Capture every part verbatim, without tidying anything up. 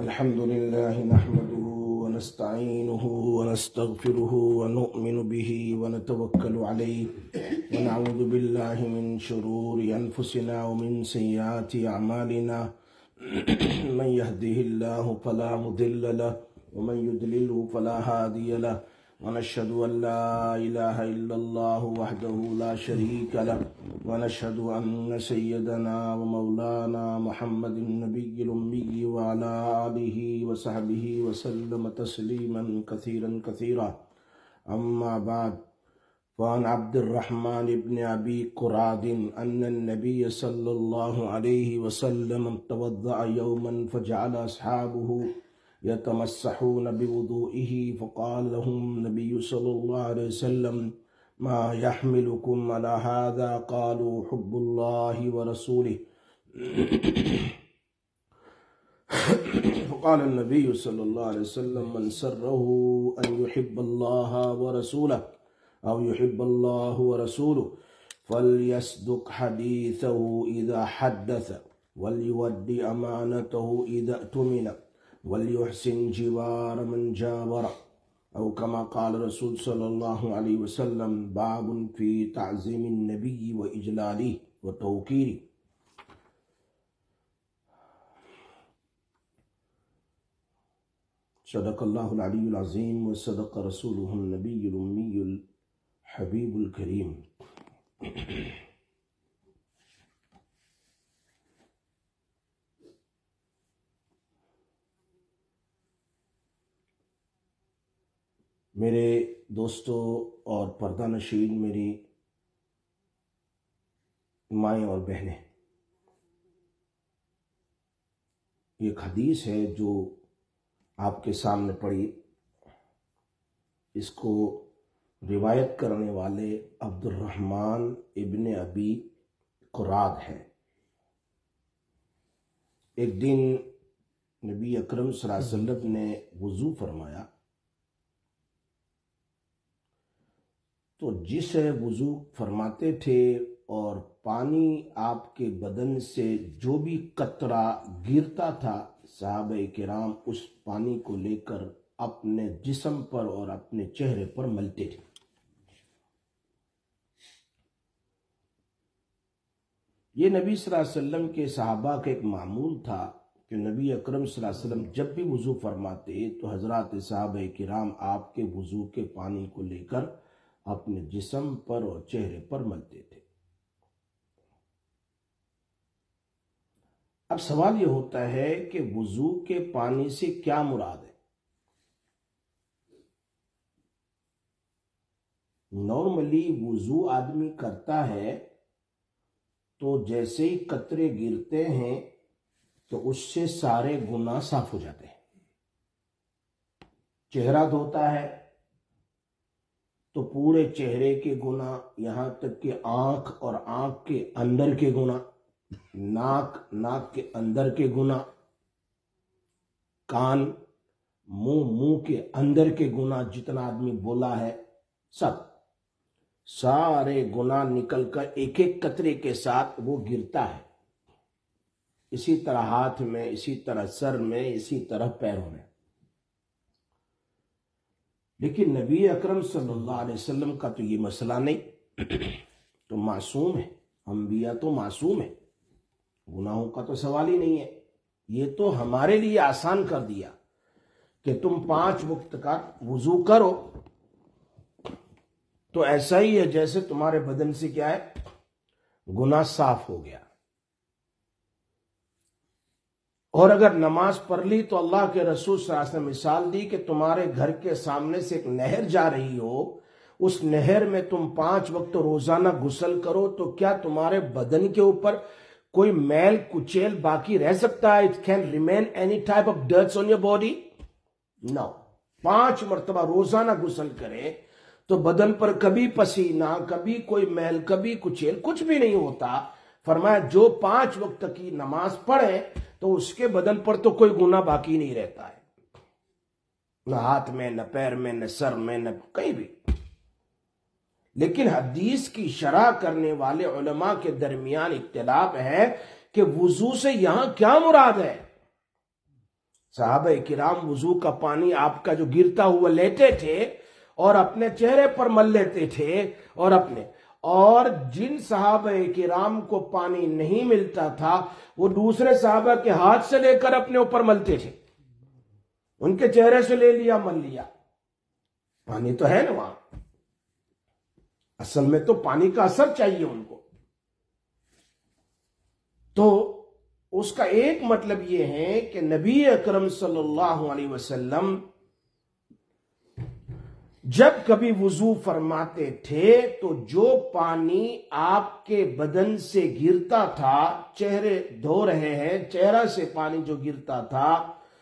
الحمد لله نحمده ونستعينه ونستغفره ونؤمن به ونتوكل عليه ونعوذ بالله من شرور أنفسنا ومن سيئات أعمالنا من يهده الله فلا مضل له ومن يضلله فلا هادي له ونشهد أن لا إله إلا الله وحده لا شريك له ونشهد أن سيدنا ومولانا محمد النبي الأمي وعلى آله وصحبه وسلم تسليما كثيرا كثيرا أما بعد وعن عبد الرحمن بن أبي قراد أن النبي صلى الله عليه وسلم توضأ يوما فجعل أصحابه يتمسحون بوضوئه فقال لهم النبي صلى الله عليه وسلم ما يحملكم على هذا قالوا حب الله ورسوله فقال النبي صلى الله عليه وسلم من سره أن يحب الله ورسوله أو يحب الله ورسوله فليصدق حديثه إذا حدث وليؤد أمانته إذا اؤتمن وليحسن جوار من جاور أو كما قال رسول صلى الله عليه وسلم باب في تعظيم النبي وإجلاله وتوقيره. صدق الله العلي العظيم وصدق رسوله النبي الأمي الحبيب الكريم. میرے دوستوں اور پردہ نشین، میری مائیں اور بہنیں، ایک حدیث ہے جو آپ کے سامنے پڑھی. اس کو روایت کرنے والے عبد الرحمن ابن ابی قراد ہے. ایک دن نبی اکرم صلی اللہ علیہ وسلم نے وضو فرمایا تو جسے وضو فرماتے تھے اور پانی آپ کے بدن سے جو بھی قطرہ گرتا تھا، صحابہ کرام اس پانی کو لے کر اپنے جسم پر اور اپنے چہرے پر ملتے تھے. یہ نبی صلی اللہ علیہ وسلم کے صحابہ کا ایک معمول تھا کہ نبی اکرم صلی اللہ علیہ وسلم جب بھی وضو فرماتے تو حضرات صحابہ کرام آپ کے وضو کے پانی کو لے کر اپنے جسم پر اور چہرے پر ملتے تھے. اب سوال یہ ہوتا ہے کہ وضو کے پانی سے کیا مراد ہے؟ نارملی وضو آدمی کرتا ہے تو جیسے ہی قطرے گرتے ہیں تو اس سے سارے گناہ صاف ہو جاتے ہیں. چہرہ دھوتا ہے تو پورے چہرے کے گناہ، یہاں تک کہ آنکھ اور آنکھ کے اندر کے گناہ، ناک ناک کے اندر کے گناہ، کان منہ منہ کے اندر کے گناہ، جتنا آدمی بولا ہے سب سارے گناہ نکل کر ایک ایک قطرے کے ساتھ وہ گرتا ہے. اسی طرح ہاتھ میں، اسی طرح سر میں، اسی طرح پیروں میں. لیکن نبی اکرم صلی اللہ علیہ وسلم کا تو یہ مسئلہ نہیں. تو معصوم ہے، انبیاء تو معصوم ہے، گناہوں کا تو سوال ہی نہیں ہے. یہ تو ہمارے لیے آسان کر دیا کہ تم پانچ وقت کا وضو کرو تو ایسا ہی ہے جیسے تمہارے بدن سے کیا ہے، گناہ صاف ہو گیا. اور اگر نماز پڑھ لی تو اللہ کے رسول صلی اللہ علیہ وسلم نے مثال دی کہ تمہارے گھر کے سامنے سے ایک نہر جا رہی ہو، اس نہر میں تم پانچ وقت روزانہ غسل کرو تو کیا تمہارے بدن کے اوپر کوئی میل کچیل باقی رہ سکتا ہے؟ It can remain any type of dirt on your body? No. پانچ مرتبہ روزانہ غسل کرے تو بدن پر کبھی پسینہ، کبھی کوئی میل، کبھی کچیل کچھ بھی نہیں ہوتا. فرمایا جو پانچ وقت کی نماز پڑھے تو اس کے بدن پر تو کوئی گناہ باقی نہیں رہتا ہے، نہ ہاتھ میں، نہ پیر میں، نہ سر میں، نہ کہیں بھی. لیکن حدیث کی شرح کرنے والے علماء کے درمیان اختلاف ہے کہ وضو سے یہاں کیا مراد ہے. صحابہ کرام وضو کا پانی آپ کا جو گرتا ہوا لیتے تھے اور اپنے چہرے پر مل لیتے تھے، اور اپنے اور جن صحابہ کرام کو پانی نہیں ملتا تھا وہ دوسرے صحابہ کے ہاتھ سے لے کر اپنے اوپر ملتے تھے، ان کے چہرے سے لے لیا، مل لیا۔ پانی تو ہے نا وہاں، اصل میں تو پانی کا اثر چاہیے ان کو۔ تو اس کا ایک مطلب یہ ہے کہ نبی اکرم صلی اللہ علیہ وسلم جب کبھی وضو فرماتے تھے تو جو پانی آپ کے بدن سے گرتا تھا، چہرے دھو رہے ہیں، چہرہ سے پانی جو گرتا تھا،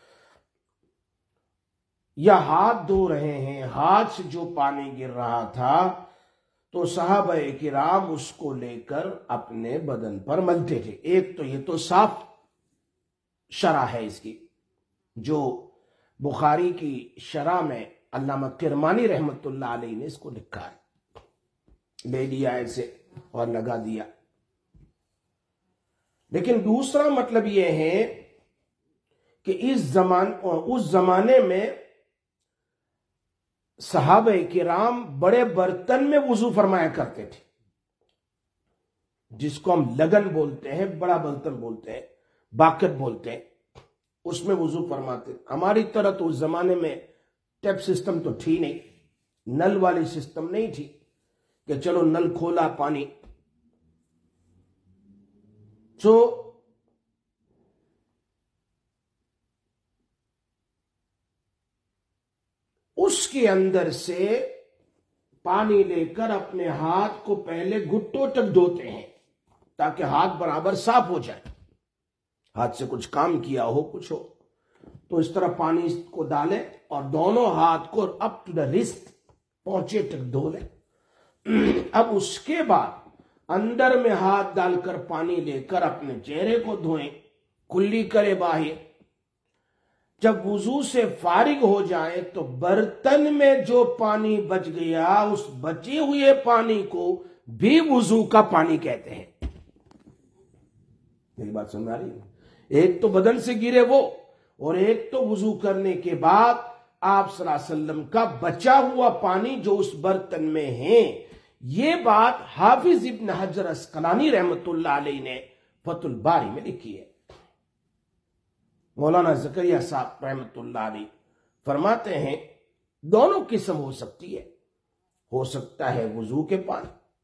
یا ہاتھ دھو رہے ہیں، ہاتھ سے جو پانی گر رہا تھا، تو صحابہ کرام اس کو لے کر اپنے بدن پر ملتے تھے۔ ایک تو یہ تو صاف شرح ہے اس کی، جو بخاری کی شرح میں علامہ کرمانی رحمت اللہ علیہ نے اس کو لکھا ہے، لے لیا ایسے اور لگا دیا۔ لیکن دوسرا مطلب یہ ہے کہ اس زمان اس زمانے میں صحابہ کرام بڑے برتن میں وضو فرمایا کرتے تھے، جس کو ہم لگن بولتے ہیں، بڑا برتن بولتے ہیں، باکٹ بولتے ہیں، اس میں وضو فرماتے۔ ہماری طرح تو اس زمانے میں ٹیپ سسٹم تو تھی نہیں، نل والی سسٹم نہیں تھی کہ چلو نل کھولا پانی۔ تو اس کے اندر سے پانی لے کر اپنے ہاتھ کو پہلے گھٹوں تک دھوتے ہیں تاکہ ہاتھ برابر صاف ہو جائے، ہاتھ سے کچھ کام کیا ہو، کچھ ہو تو اس طرح پانی کو ڈالے اور دونوں ہاتھ کو اپ ٹو دا رسٹ پہنچے تک دھو لیں۔ اب اس کے بعد اندر میں ہاتھ ڈال کر پانی لے کر اپنے چہرے کو دھوئیں، کلی کرے باہر۔ جب وضو سے فارغ ہو جائے تو برتن میں جو پانی بچ گیا اس بچے ہوئے پانی کو بھی وضو کا پانی کہتے ہیں۔ میری بات سمجھ آ رہی ہے؟ ایک تو بدن سے گرے وہ، اور ایک تو وضو کرنے کے بعد آپ صلی اللہ علیہ وسلم کا بچا ہوا پانی جو اس برتن میں ہے۔ یہ بات حافظ ابن حجر عسقلانی رحمت اللہ علیہ نے فتح الباری میں لکھی ہے۔ مولانا زکریا صاحب رحمت اللہ علیہ فرماتے ہیں دونوں قسم ہو سکتی ہے، ہو سکتا ہے وضو کے پانی،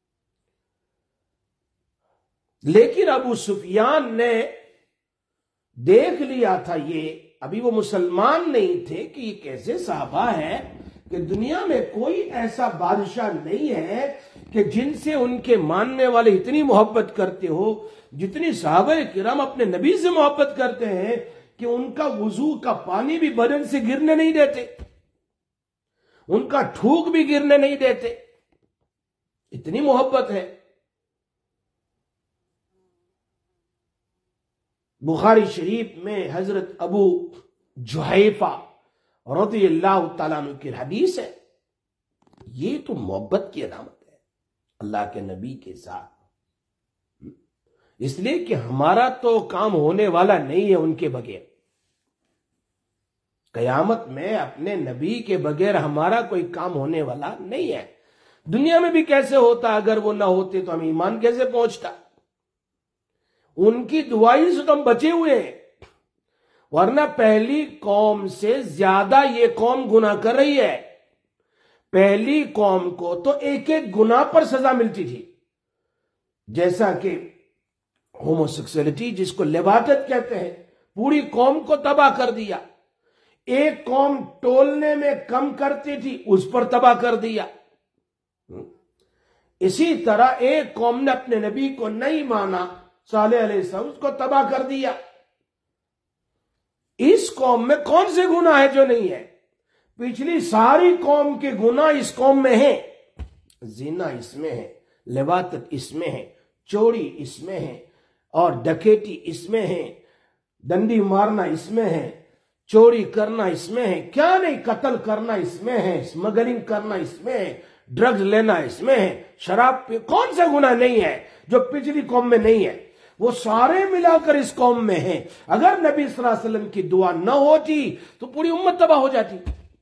لیکن ابو سفیان نے دیکھ لیا تھا، یہ ابھی وہ مسلمان نہیں تھے کہ یہ کیسے صحابہ ہے کہ دنیا میں کوئی ایسا بادشاہ نہیں ہے کہ جن سے ان کے ماننے والے اتنی محبت کرتے ہو جتنی صحابہ کرام اپنے نبی سے محبت کرتے ہیں کہ ان کا وضو کا پانی بھی بدن سے گرنے نہیں دیتے، ان کا تھوک بھی گرنے نہیں دیتے، اتنی محبت ہے۔ بخاری شریف میں حضرت ابو جحیفہ رضی اللہ تعالیٰ عنہ کی حدیث ہے، یہ تو محبت کی علامت ہے اللہ کے نبی کے ساتھ، اس لیے کہ ہمارا تو کام ہونے والا نہیں ہے ان کے بغیر۔ قیامت میں اپنے نبی کے بغیر ہمارا کوئی کام ہونے والا نہیں ہے۔ دنیا میں بھی کیسے ہوتا، اگر وہ نہ ہوتے تو ہم ایمان کیسے پہنچتا؟ ان کی دعائی سے تو ہم بچے ہوئے ہیں، ورنہ پہلی قوم سے زیادہ یہ قوم گناہ کر رہی ہے۔ پہلی قوم کو تو ایک ایک گناہ پر سزا ملتی تھی، جیسا کہ ہوموسیکسولیٹی جس کو لواطت کہتے ہیں، پوری قوم کو تباہ کر دیا۔ ایک قوم ٹولنے میں کم کرتی تھی، اس پر تباہ کر دیا۔ اسی طرح ایک قوم نے اپنے نبی کو نہیں مانا، صالح علیہ السلام، اس کو تباہ کر دیا۔ اس قوم میں کون سے گناہ ہے جو نہیں ہے؟ پچھلی ساری قوم کے گناہ اس قوم میں ہیں۔ زنا اس میں ہے، لواطت اس میں ہے، چوری اس میں ہے، اور ڈکیتی اس میں ہے، ڈنڈی مارنا اس میں ہے، چوری کرنا اس میں ہے، کیا نہیں، قتل کرنا اس میں ہے، اسمگلنگ کرنا اس میں ہے، ڈرگز لینا اس میں ہے، شراب پہ کون سا گناہ نہیں ہے جو پچھلی قوم میں نہیں ہے؟ وہ سارے ملا کر اس قوم میں ہیں. اگر نبی صلی اللہ علیہ وسلم کی دعا نہ ہوتی تو پوری امت تباہ ہو جاتی،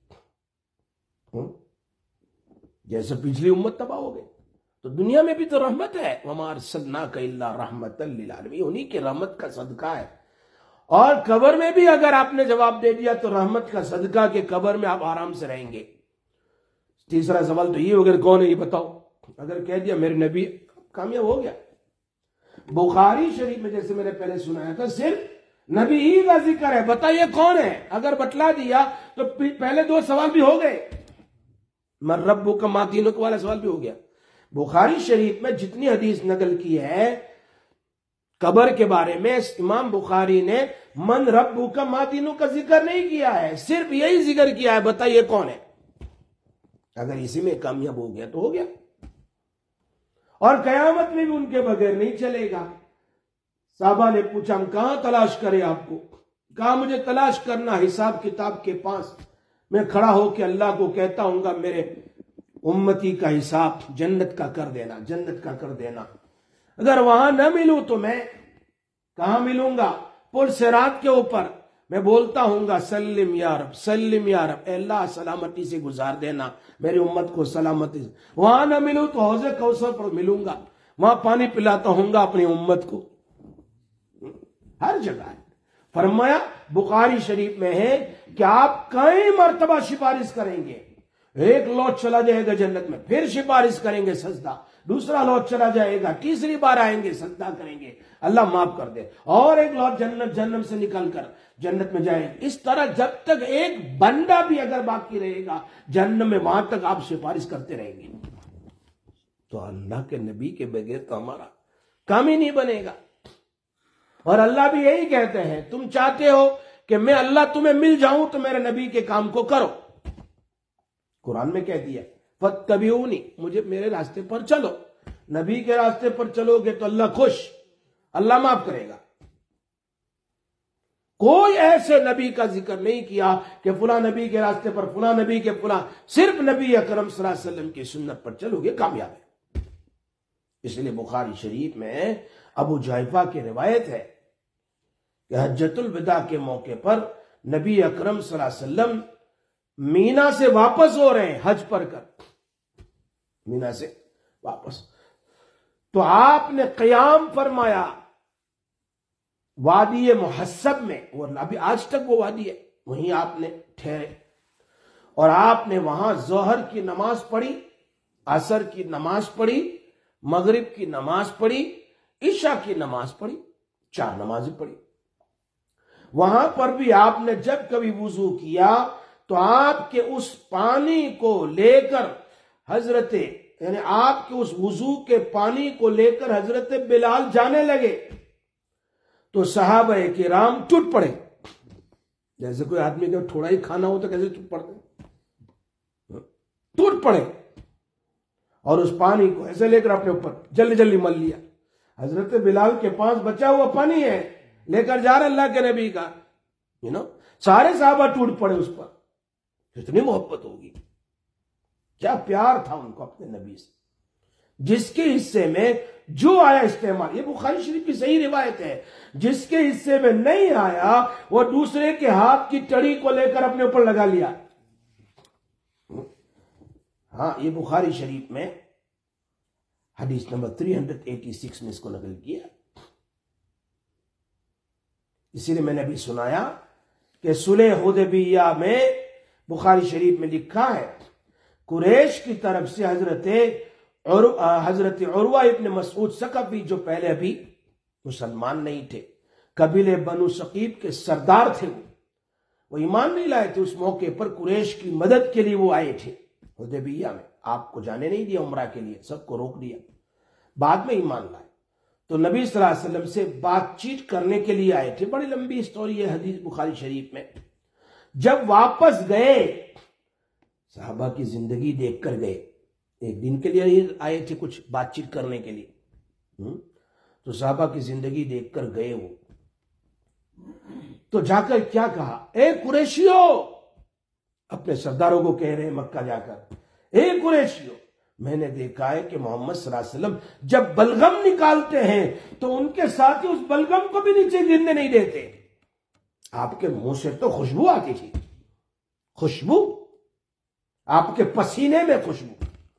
جیسے پچھلی امت تباہ ہو گئی. تو دنیا میں بھی تو رحمت ہے. وَمَا أَرْسَلْنَاكَ إِلَّا رَحْمَةً لِّلْعَالَمِينَ، انہی کی رحمت کا صدقہ ہے. اور قبر میں بھی اگر آپ نے جواب دے دیا تو رحمت کا صدقہ کہ قبر میں آپ آرام سے رہیں گے. تیسرا سوال تو یہ اگر کون ہے یہ بتاؤ. اگر کہہ دیا میرے نبی، کامیاب ہو گیا. بخاری شریف میں جیسے میں نے پہلے سنایا تھا صرف نبی ہی کا ذکر ہے، بتائیے کون ہے. اگر بتلا دیا تو پہلے دو سوال بھی ہو گئے. من ربک ما دینک والا سوال بھی ہو گیا. بخاری شریف میں جتنی حدیث نقل کی ہے قبر کے بارے میں، امام بخاری نے من ربک ما دینک کا ذکر نہیں کیا ہے، صرف یہی ذکر کیا ہے بتائیے کون ہے. اگر اسی میں کامیاب ہو گیا تو ہو گیا. اور قیامت میں بھی ان کے بغیر نہیں چلے گا. صحابہ نے پوچھا ہم کہاں تلاش کریں آپ کو؟ کہا مجھے تلاش کرنا حساب کتاب کے پاس. میں کھڑا ہو کے اللہ کو کہتا ہوں گا میرے امتی کا حساب جنت کا کر دینا، جنت کا کر دینا. اگر وہاں نہ ملوں تو میں کہاں ملوں گا؟ پل صراط کے اوپر میں بولتا ہوں گا سلم یا رب، سلم یا رب، اے اللہ سلامتی سے گزار دینا میری امت کو سلامتی سے. وہاں نہ ملوں تو حوض کوثر پر ملوں گا، وہاں پانی پلاتا ہوں گا اپنی امت کو. ہر جگہ ہے. فرمایا بخاری شریف میں ہے کہ آپ کئی مرتبہ سفارش کریں گے. ایک لوٹ چلا جائے گا جنت میں، پھر سفارش کریں گے سجدہ، دوسرا لوٹ چلا جائے گا، تیسری بار آئیں گے سجدہ کریں گے اللہ معاف کر دے، اور ایک لوٹ جنت جہنم سے نکل کر جنت میں جائیں گے. اس طرح جب تک ایک بندہ بھی اگر باقی رہے گا جہنم میں، وہاں تک آپ سفارش کرتے رہیں گے. تو اللہ کے نبی کے بغیر تو ہمارا کام ہی نہیں بنے گا. اور اللہ بھی یہی کہتے ہیں تم چاہتے ہو کہ میں اللہ تمہیں مل جاؤں تو میرے نبی کے کام کو کرو. قرآن میں کہہ دیا فَاتَّبِعُونِی، مجھے میرے راستے پر چلو. نبی کے راستے پر چلو گے تو اللہ خوش، اللہ معاف کرے گا. کوئی ایسے نبی کا ذکر نہیں کیا کہ فلاں نبی کے راستے پر، فلاں نبی کے فلاں، صرف نبی اکرم صلی اللہ علیہ وسلم کی سنت پر چلو گے کامیاب ہے. اس لیے بخاری شریف میں ابو جحیفہ کی روایت ہے کہ حجۃ الوداع کے موقع پر نبی اکرم صلی اللہ علیہ وسلم مینا سے واپس ہو رہے ہیں حج پر کر، مینا سے واپس. تو آپ نے قیام فرمایا وادی محسب میں، اور ابھی آج تک وہ وادی ہے، وہیں آپ نے ٹھہرے اور آپ نے وہاں ظہر کی نماز پڑھی، عصر کی نماز پڑھی، مغرب کی نماز پڑھی، عشاء کی نماز پڑھی، چار نمازیں پڑھی. وہاں پر بھی آپ نے جب کبھی وضو کیا تو آپ کے اس پانی کو لے کر حضرت یعنی آپ کے اس وضو کے پانی کو لے کر حضرت بلال جانے لگے تو صحابہ کرام ٹوٹ پڑے. جیسے کوئی آدمی کا تھوڑا ہی کھانا ہو تو کیسے ٹوٹ پڑتے، ٹوٹ پڑے اور اس پانی کو ایسے لے کر اپنے اوپر جلدی جلدی مل لیا. حضرت بلال کے پاس بچا ہوا پانی ہے، لے کر جا رہے اللہ کے نبی کا، یو نو سارے صحابہ ٹوٹ پڑے اس پر. کتنی محبت ہوگی، کیا پیار تھا ان کو اپنے نبی سے. جس کے حصے میں جو آیا استعمال، یہ بخاری شریف کی صحیح روایت ہے، جس کے حصے میں نہیں آیا وہ دوسرے کے ہاتھ کی ٹڑی کو لے کر اپنے اوپر لگا لیا. ہاں یہ بخاری شریف میں حدیث نمبر تین سو چھیاسی میں اس کو نقل کیا. اسی لیے میں نے ابھی سنایا کہ صلح حدیبیہ میں بخاری شریف میں لکھا ہے قریش کی طرف سے حضرت حضرت عروہ ابن مسعود ثقفی، جو پہلے ابھی مسلمان نہیں تھے، قبیلے بنو ثقیف کے سردار تھے، وہ وہ ایمان نہیں لائے تھے. اس موقع پر قریش کی مدد کے لیے وہ آئے تھے حدیبیہ میں. آپ کو جانے نہیں دیا عمرہ کے لیے، سب کو روک دیا. بعد میں ایمان لائے تو نبی صلی اللہ علیہ وسلم سے بات چیت کرنے کے لیے آئے تھے. بڑی لمبی سٹوری ہے حدیث بخاری شریف میں. جب واپس گئے صحابہ کی زندگی دیکھ کر گئے، ایک دن کے لیے آئے تھے کچھ بات چیت کرنے کے لیے، تو صحابہ کی زندگی دیکھ کر گئے وہ. تو جا کر کیا کہا، اے قریشیو، اپنے سرداروں کو کہہ رہے ہیں مکہ جا کر، اے قریشیو میں نے دیکھا ہے کہ محمد صلی اللہ علیہ وسلم جب بلغم نکالتے ہیں تو ان کے ساتھی اس بلغم کو بھی نیچے گرنے نہیں دیتے. آپ کے منہ سے تو خوشبو آتی تھی، خوشبو، آپ کے پسینے میں خوشبو.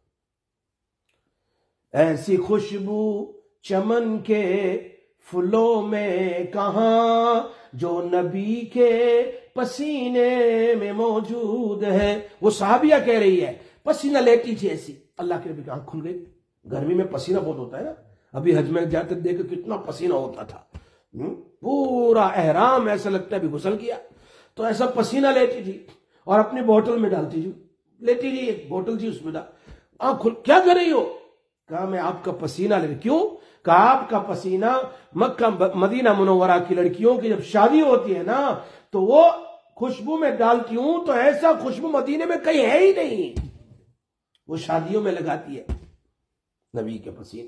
ایسی خوشبو چمن کے پھولوں میں کہاں، جو نبی کے پسینے میں موجود ہے. وہ صحابیہ کہہ رہی ہے پسینہ لیتی تھی ایسی. اللہ کے نبی کی آنکھ کھل گئی. گرمی میں پسینہ بہت ہوتا ہے نا، ابھی حج میں جاتے دیکھ کتنا پسینہ ہوتا تھا، پورا احرام ایسا لگتا ہے ابھی غسل کیا. تو ایسا پسینہ لیتی تھی اور اپنی بوٹل میں ڈالتی تھی، لیتی تھی ایک بوٹل تھی اس میں ڈال. آنکھ کھل، کیا کر رہی ہو؟ کہا میں آپ کا پسینہ لے. کیوں؟ کہا آپ کا پسینہ مکہ مدینہ منورہ کی لڑکیوں کی جب شادی ہوتی ہے نا تو وہ خوشبو میں ڈالتی ہوں تو ایسا خوشبو مدینے میں کہیں ہے ہی نہیں، وہ شادیوں میں لگاتی ہے نبی کے پسینے.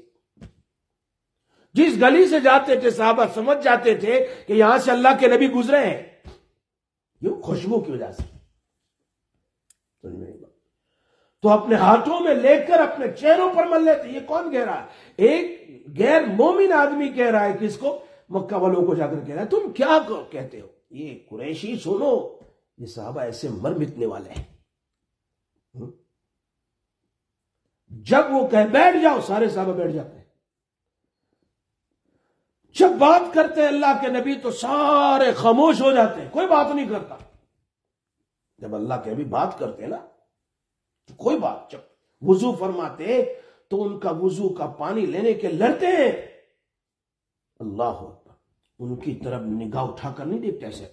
جس گلی سے جاتے تھے صحابہ سمجھ جاتے تھے کہ یہاں سے اللہ کے نبی گزرے ہیں، یہ خوشبو کی وجہ سے. تو اپنے ہاتھوں میں لے کر اپنے چہروں پر مل لیتے. یہ کون کہہ رہا ہے؟ ایک غیر مومن آدمی کہہ رہا ہے، کس کو؟ مکہ والوں کو جا کر کہہ رہا ہے تم کیا کہتے ہو؟ یہ قریشی سنو، یہ صحابہ ایسے مر مٹنے والے ہیں. جب وہ کہے بیٹھ جاؤ، سارے صحابہ بیٹھ جاتے ہیں. جب بات کرتے ہیں اللہ کے نبی تو سارے خاموش ہو جاتے ہیں، کوئی بات نہیں کرتا. جب اللہ کے نبی بات کرتے ہیں نا تو کوئی بات. جب وضو فرماتے تو ان کا وضو کا پانی لینے کے لڑتے ہیں. اللہ اکبر، ان کی طرف نگاہ اٹھا کر نہیں دیکھتے ایسے.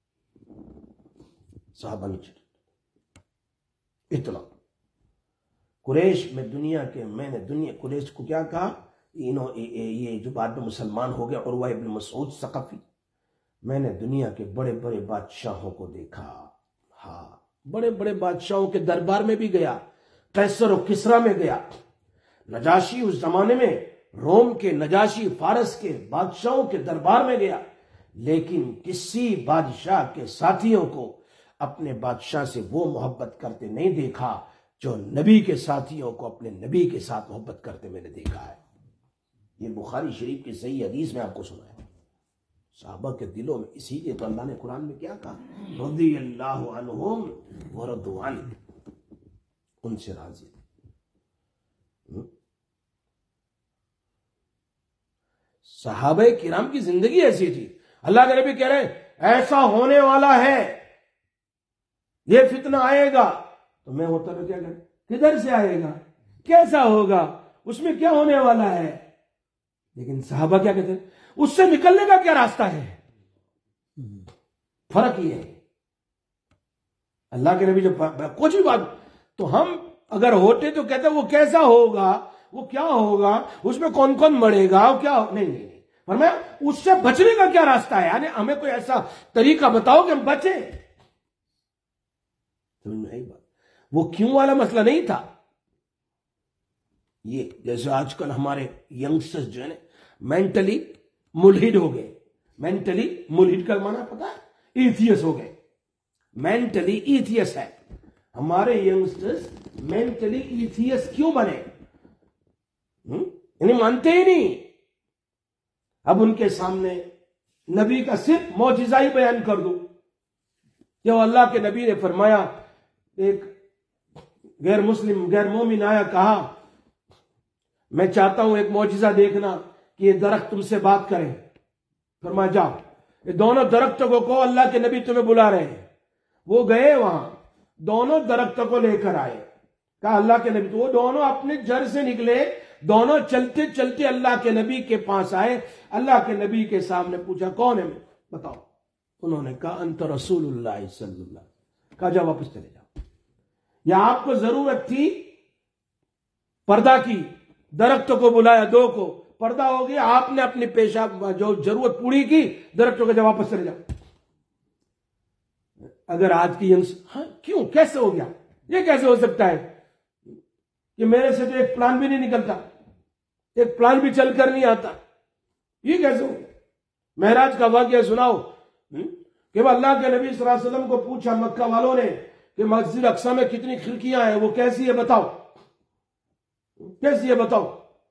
صحابہ نیچے اتنا. قریش میں دنیا کے میں نے دنیا قریش کو کیا کہا؟ انہوں یہ جو بعد میں مسلمان ہو گیا عروہ ابن مسعود ثقفی، میں نے دنیا کے بڑے بڑے بادشاہوں کو دیکھا. ہاں، بڑے بڑے بادشاہوں کے دربار میں بھی گیا، قیصر و کسرا میں گیا، نجاشی اس زمانے میں روم کے نجاشی فارس کے بادشاہوں کے دربار میں گیا، لیکن کسی بادشاہ کے ساتھیوں کو اپنے بادشاہ سے وہ محبت کرتے نہیں دیکھا جو نبی کے ساتھیوں کو اپنے نبی کے ساتھ محبت کرتے میں نے دیکھا ہے. یہ بخاری شریف کی صحیح حدیث میں آپ کو سنا ہے. صحابہ کے دلوں میں، اسی لیے تو اللہ نے قرآن میں کیا کہا؟ رضی اللہ عنہم ورضوا عنہ، ان سے راضی. صحابہ کرام کی زندگی ایسی تھی. اللہ کے نبی کہہ رہے ہیں ایسا ہونے والا ہے، یہ فتنہ آئے گا. تو میں ہوتا تو کیا کریں، کدھر سے آئے گا، کیسا ہوگا، اس میں کیا ہونے والا ہے. لیکن صحابہ کیا کہتے ہیں، اس سے نکلنے کا کیا راستہ ہے. فرق یہ ہے اللہ کے نبی جو کچھ بھی بات، تو ہم اگر ہوتے تو کہتے وہ کیسا ہوگا، وہ کیا ہوگا، اس میں کون کون مرے گا، کیا نہیں نہیں نہیں فرمایا اس سے بچنے کا کیا راستہ ہے. یعنی ہمیں کوئی ایسا طریقہ بتاؤ کہ ہم بچیں. وہ کیوں والا مسئلہ نہیں تھا. یہ جیسے آج کل ہمارے ینگسٹرز جو ہے نا مینٹلی ملحد ہو گئے. مینٹلی ملحد کا معنی پتا ہے، ایتھیس ہو گئے. مینٹلی ایتھیس ہے ہمارے ینگسٹرز. مینٹلی ایتھیس کیوں بنے؟ یعنی مانتے ہی نہیں. اب ان کے سامنے نبی کا صرف معجزہ ہی بیان کر دو. جو اللہ کے نبی نے فرمایا، ایک غیر مسلم غیر مومن آیا، کہا میں چاہتا ہوں ایک معجزہ دیکھنا کہ یہ درخت تم سے بات کرے. فرمایا جاؤ، یہ دونوں درختوں کو کہو اللہ کے نبی تمہیں بلا رہے ہیں. وہ گئے وہاں، دونوں درختوں کو لے کر آئے. کہا اللہ کے نبی، تو وہ دونوں اپنے جڑ سے نکلے، دونوں چلتے چلتے اللہ کے نبی کے پاس آئے. اللہ کے نبی کے سامنے پوچھا کون ہے، بتاؤ. انہوں نے کہا انت رسول اللہ صلی اللہ علیہ وسلم. کہا جاؤ واپس چلے جاؤ. یا آپ کو ضرورت تھی پردہ کی، درختوں کو بلایا، دو کو پردہ ہو گیا، آپ نے اپنی پیشاب جو ضرورت پوری کی، درختوں کو جب واپس چلے جاؤ. اگر آج کی ینگس ہاں کیوں کیسے ہو گیا، یہ کیسے ہو سکتا ہے کہ میرے سے تو ایک پلان بھی نہیں نکلتا، ایک پلان بھی چل کر نہیں آتا، یہ کیسے ہو. معراج کا واقعہ سناؤ کہ وہ اللہ کے نبی صلی اللہ علیہ وسلم کو پوچھا مکہ والوں نے کہ مسجد اقصی میں کتنی کھڑکیاں ہیں، وہ کیسی ہے بتاؤ. کیسی ہے بتاؤ؟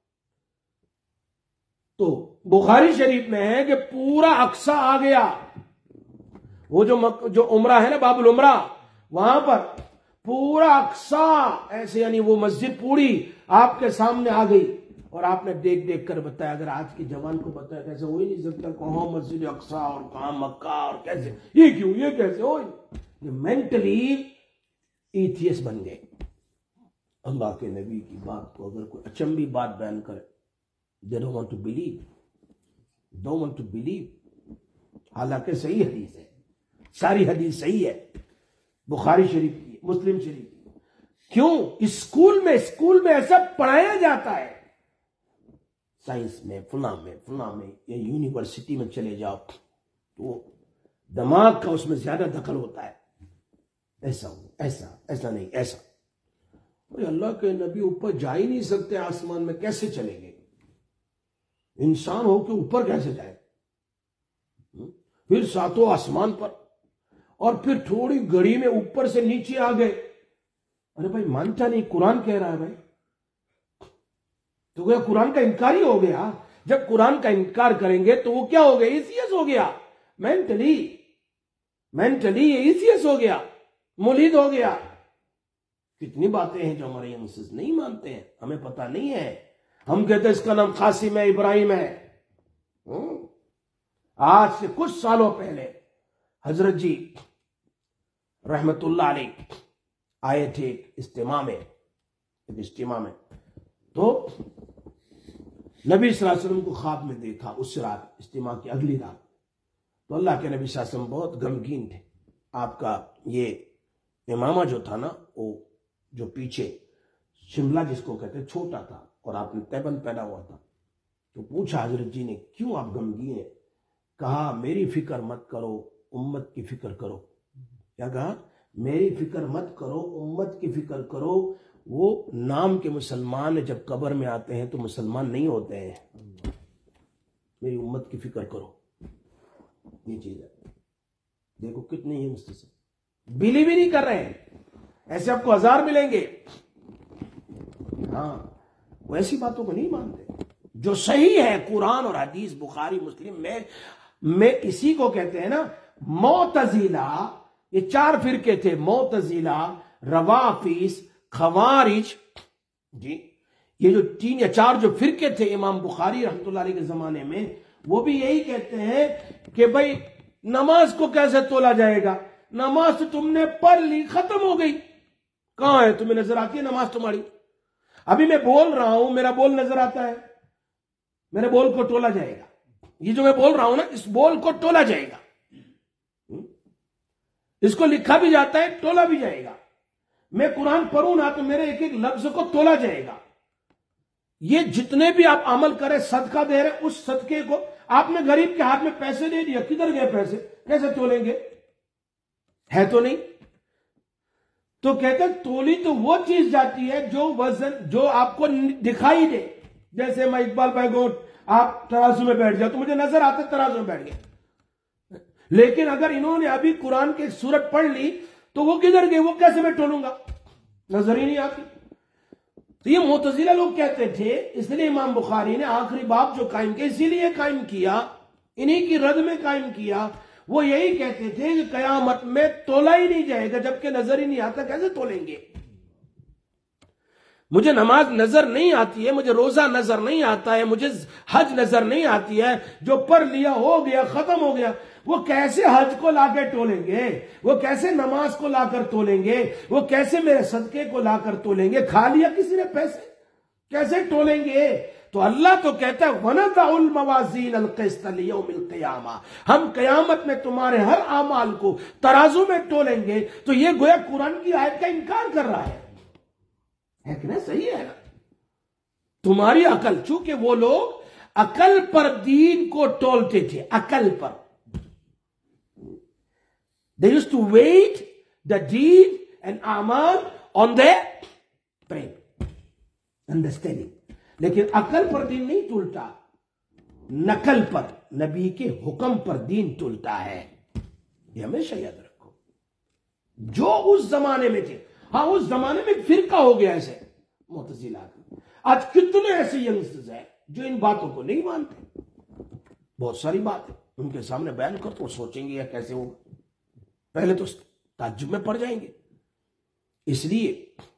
تو بخاری شریف میں ہے کہ پورا اقصی آ گیا، وہ جو مک... جو عمرہ ہے نا، باب العمرہ، وہاں پر پورا اقصی ایسے، یعنی وہ مسجد پوری آپ کے سامنے آ گئی، اور آپ نے دیکھ دیکھ کر بتایا. اگر آج کی جوان کو بتایا کیسے ہو ہی نہیں سکتا، کہاں مسجد اقصی اور کہاں مکہ، اور کیسے یہ کیوں، یہ کیسے ہو؟ یہ مینٹلی ایتھیس بن گئے. اللہ کے نبی کی بات کو اگر کوئی اچنبی بات بیان کرے، they don't want to believe, don't want to believe. حالانکہ صحیح حدیث ہے، ساری حدیث صحیح ہے، بخاری شریف کی، مسلم شریف کی. کیوں؟ اسکول میں اسکول میں ایسا پڑھایا جاتا ہے، سائنس میں، فلاں میں، فلاں میں، یا یونیورسٹی میں چلے جاؤ تو دماغ کا اس میں زیادہ دخل ہوتا ہے. ایسا ہو، ایسا ایسا نہیں، ایسا. اللہ کے نبی اوپر جا ہی نہیں سکتے، آسمان میں کیسے چلیں گے؟ انسان ہو کے اوپر کیسے جائے؟ پھر ساتوں آسمان پر، اور پھر تھوڑی گھڑی میں اوپر سے نیچے آ گئے. ارے بھائی مانتا نہیں، قرآن کہہ رہا ہے بھائی، تو گیا قرآن کا انکار ہی ہو گیا. جب قرآن کا انکار کریں گے تو وہ کیا ہو گیا؟ ایتھیس ہو گیا، مینٹلی مینٹلی ایتھیس ہو گیا، ملحد ہو گیا. کتنی باتیں ہیں جو ہمارے ینگسٹرز نہیں مانتے ہیں، ہمیں پتہ نہیں ہے. ہم کہتے ہیں اس کا نام قاسم ہے، ابراہیم ہے. آج سے کچھ سالوں پہلے حضرت جی رحمت اللہ علیہ آئے تھے ایک اجتماع میں ایک اجتماع میں تو نبی صلی اللہ علیہ وسلم کو خواب میں دیکھا اس رات، اجتماع کی اگلی رات. تو اللہ کے نبی صلی اللہ علیہ وسلم بہت غمگین تھے. آپ کا یہ امامہ جو تھا نا، وہ جو پیچھے شملہ جس کو کہتے چھوٹا تھا، اور آپ نے تیبند پہنا ہوا تھا. تو پوچھا حضرت جی نے، کیوں آپ غمگین ہیں؟ کہا میری فکر مت کرو، امت کی فکر کرو. کیا کہا؟ میری فکر مت کرو، امت کی فکر کرو. وہ نام کے مسلمان جب قبر میں آتے ہیں تو مسلمان نہیں ہوتے ہیں. میری امت کی فکر کرو، یہ چیز ہے. دیکھو کتنے ینگسٹرز بلیو بھی نہیں کر رہے ہیں. ایسے آپ کو ہزار ملیں گے، ہاں وہ ایسی باتوں کو نہیں مانتے. جو صحیح ہے قرآن اور حدیث، بخاری مسلم میں میں اسی کو کہتے ہیں نا معتزلہ. یہ چار فرقے تھے، معتزلہ، روافض، خوارج. جی یہ جو تین یا چار جو فرقے تھے امام بخاری رحمۃ اللہ علیہ کے زمانے میں، وہ بھی یہی کہتے ہیں کہ بھائی نماز کو کیسے تولا جائے گا؟ نماز تو تم نے پڑھ لی، ختم ہو گئی. کہاں ہے؟ تمہیں نظر آتی ہے نماز تمہاری؟ ابھی میں بول رہا ہوں، میرا بول نظر آتا ہے؟ میرے بول کو تولا جائے گا. یہ جو میں بول رہا ہوں نا، اس بول کو تولا جائے گا. اس کو لکھا بھی جاتا ہے، تولا بھی جائے گا. میں قرآن پڑھوں نا تو میرے ایک ایک لفظ کو تولا جائے گا. یہ جتنے بھی آپ عمل کریں، صدقہ دے رہے، اس صدقے کو آپ نے غریب کے ہاتھ میں پیسے دے دیا، کدھر گئے پیسے؟ کیسے تولیں گے؟ ہے تو نہیں. تو کہتے ہیں تولی تو وہ چیز جاتی ہے جو وزن، جو آپ کو دکھائی دے. جیسے میں اقبال بھائی کو آپ ترازو میں بیٹھ جاؤ تو مجھے نظر آتا ترازو میں بیٹھ گئے. لیکن اگر انہوں نے ابھی قرآن کی سورت پڑھ لی تو وہ کدھر گئے؟ وہ کیسے میں تولوں گا؟ نظر ہی نہیں آتی. تو یہ معتزلہ لوگ کہتے تھے، اس لیے امام بخاری نے آخری باب جو قائم کیا، اسی لیے قائم کیا، انہی کی رد میں قائم کیا. وہ یہی کہتے تھے کہ قیامت میں تولا ہی نہیں جائے گا، جبکہ نظر ہی نہیں آتا، کیسے تولیں گے؟ مجھے نماز نظر نہیں آتی ہے، مجھے روزہ نظر نہیں آتا ہے، مجھے حج نظر نہیں آتی ہے. جو پڑھ لیا ہو گیا، ختم ہو گیا. وہ کیسے حج کو لا کے تولیں گے؟ وہ کیسے نماز کو لا کر تولیں گے؟ وہ کیسے میرے صدقے کو لا کر تولیں گے؟ کھا لیا کسی نے پیسے، کیسے تولیں گے؟ تو اللہ تو کہتا ہے وَنَضَعُ الْمَوَازِينَ الْقِسْطَ لِيَوْمِ الْقِيَامَةِ، ہم قیامت میں تمہارے ہر اعمال کو ترازو میں تولیں گے. تو یہ گویا قرآن کی آیت کا انکار کر رہا ہے. ہے کہ نہیں؟ صحیح ہے نا؟ تمہاری عقل، چونکہ وہ لوگ عقل پر دین کو تولتے تھے، عقل پر. They used to weight the deed and amal on their brain, understanding. لیکن عقل پر دین نہیں تولتا، نقل پر، نبی کے حکم پر دین تولتا ہے. یہ ہمیشہ یاد رکھو. جو اس زمانے میں تھے، ہاں اس زمانے میں ایک فرقہ ہو گیا ایسے معتزلہ. آج کتنے ایسے ینگسٹرز ہیں جو ان باتوں کو نہیں مانتے. بہت ساری باتیں ان کے سامنے بیان کر تو وہ سوچیں گے یہ کیسے ہوگا، پہلے تو تعجب میں پڑ جائیں گے. اس لیے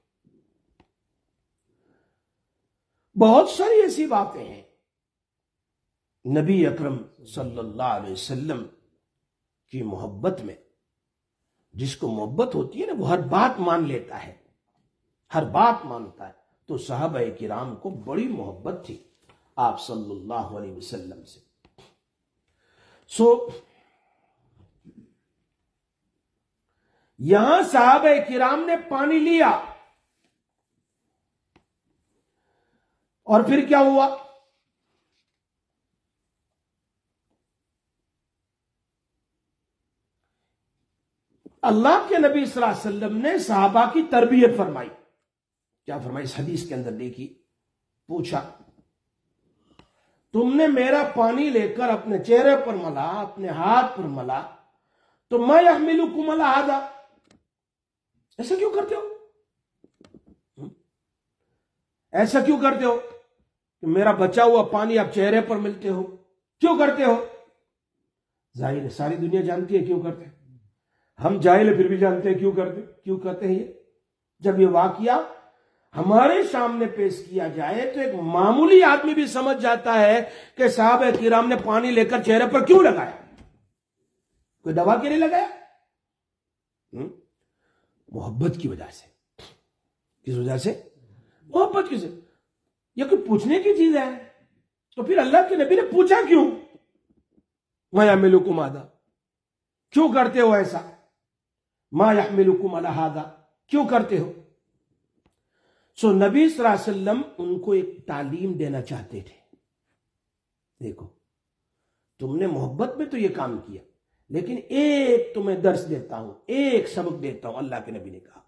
بہت ساری ایسی باتیں ہیں نبی اکرم صلی اللہ علیہ وسلم کی محبت میں. جس کو محبت ہوتی ہے نا وہ ہر بات مان لیتا ہے، ہر بات مانتا ہے. تو صحابہ کرام کو بڑی محبت تھی آپ صلی اللہ علیہ وسلم سے. سو یہاں صحابہ کرام نے پانی لیا اور پھر کیا ہوا؟ اللہ کے نبی صلی اللہ علیہ وسلم نے صحابہ کی تربیت فرمائی. کیا فرمائی؟ اس حدیث کے اندر دیکھی. پوچھا تم نے میرا پانی لے کر اپنے چہرے پر ملا، اپنے ہاتھ پر ملا، تو میں یحملکم علی ھذا، ایسا کیوں کرتے ہو؟ ایسا کیوں کرتے ہو کہ میرا بچا ہوا پانی آپ چہرے پر ملتے ہو؟ کیوں کرتے ہو؟ ظاہر ہے ساری دنیا جانتی ہے کیوں کرتے ہیں. ہم جاہل ہیں پھر بھی جانتے ہیں کیوں کرتے کیوں کرتے ہیں. یہ جب یہ واقعہ ہمارے سامنے پیش کیا جائے تو ایک معمولی آدمی بھی سمجھ جاتا ہے کہ صحابہ کرام نے پانی لے کر چہرے پر کیوں لگایا. کوئی دوا کے لیے لگایا؟ محبت کی وجہ سے. کس وجہ سے؟ محبت کی سے. یہ کوئی پوچھنے کی چیز ہے تو پھر اللہ کے نبی نے پوچھا کیوں؟ ما یحملکم ھذا، کیوں کرتے ہو ایسا؟ ما یحملکم علی ھذا، کیوں کرتے ہو؟ سو نبی صلی اللہ علیہ وسلم ان کو ایک تعلیم دینا چاہتے تھے. دیکھو تم نے محبت میں تو یہ کام کیا، لیکن ایک تمہیں درس دیتا ہوں، ایک سبق دیتا ہوں. اللہ کے نبی نے کہا.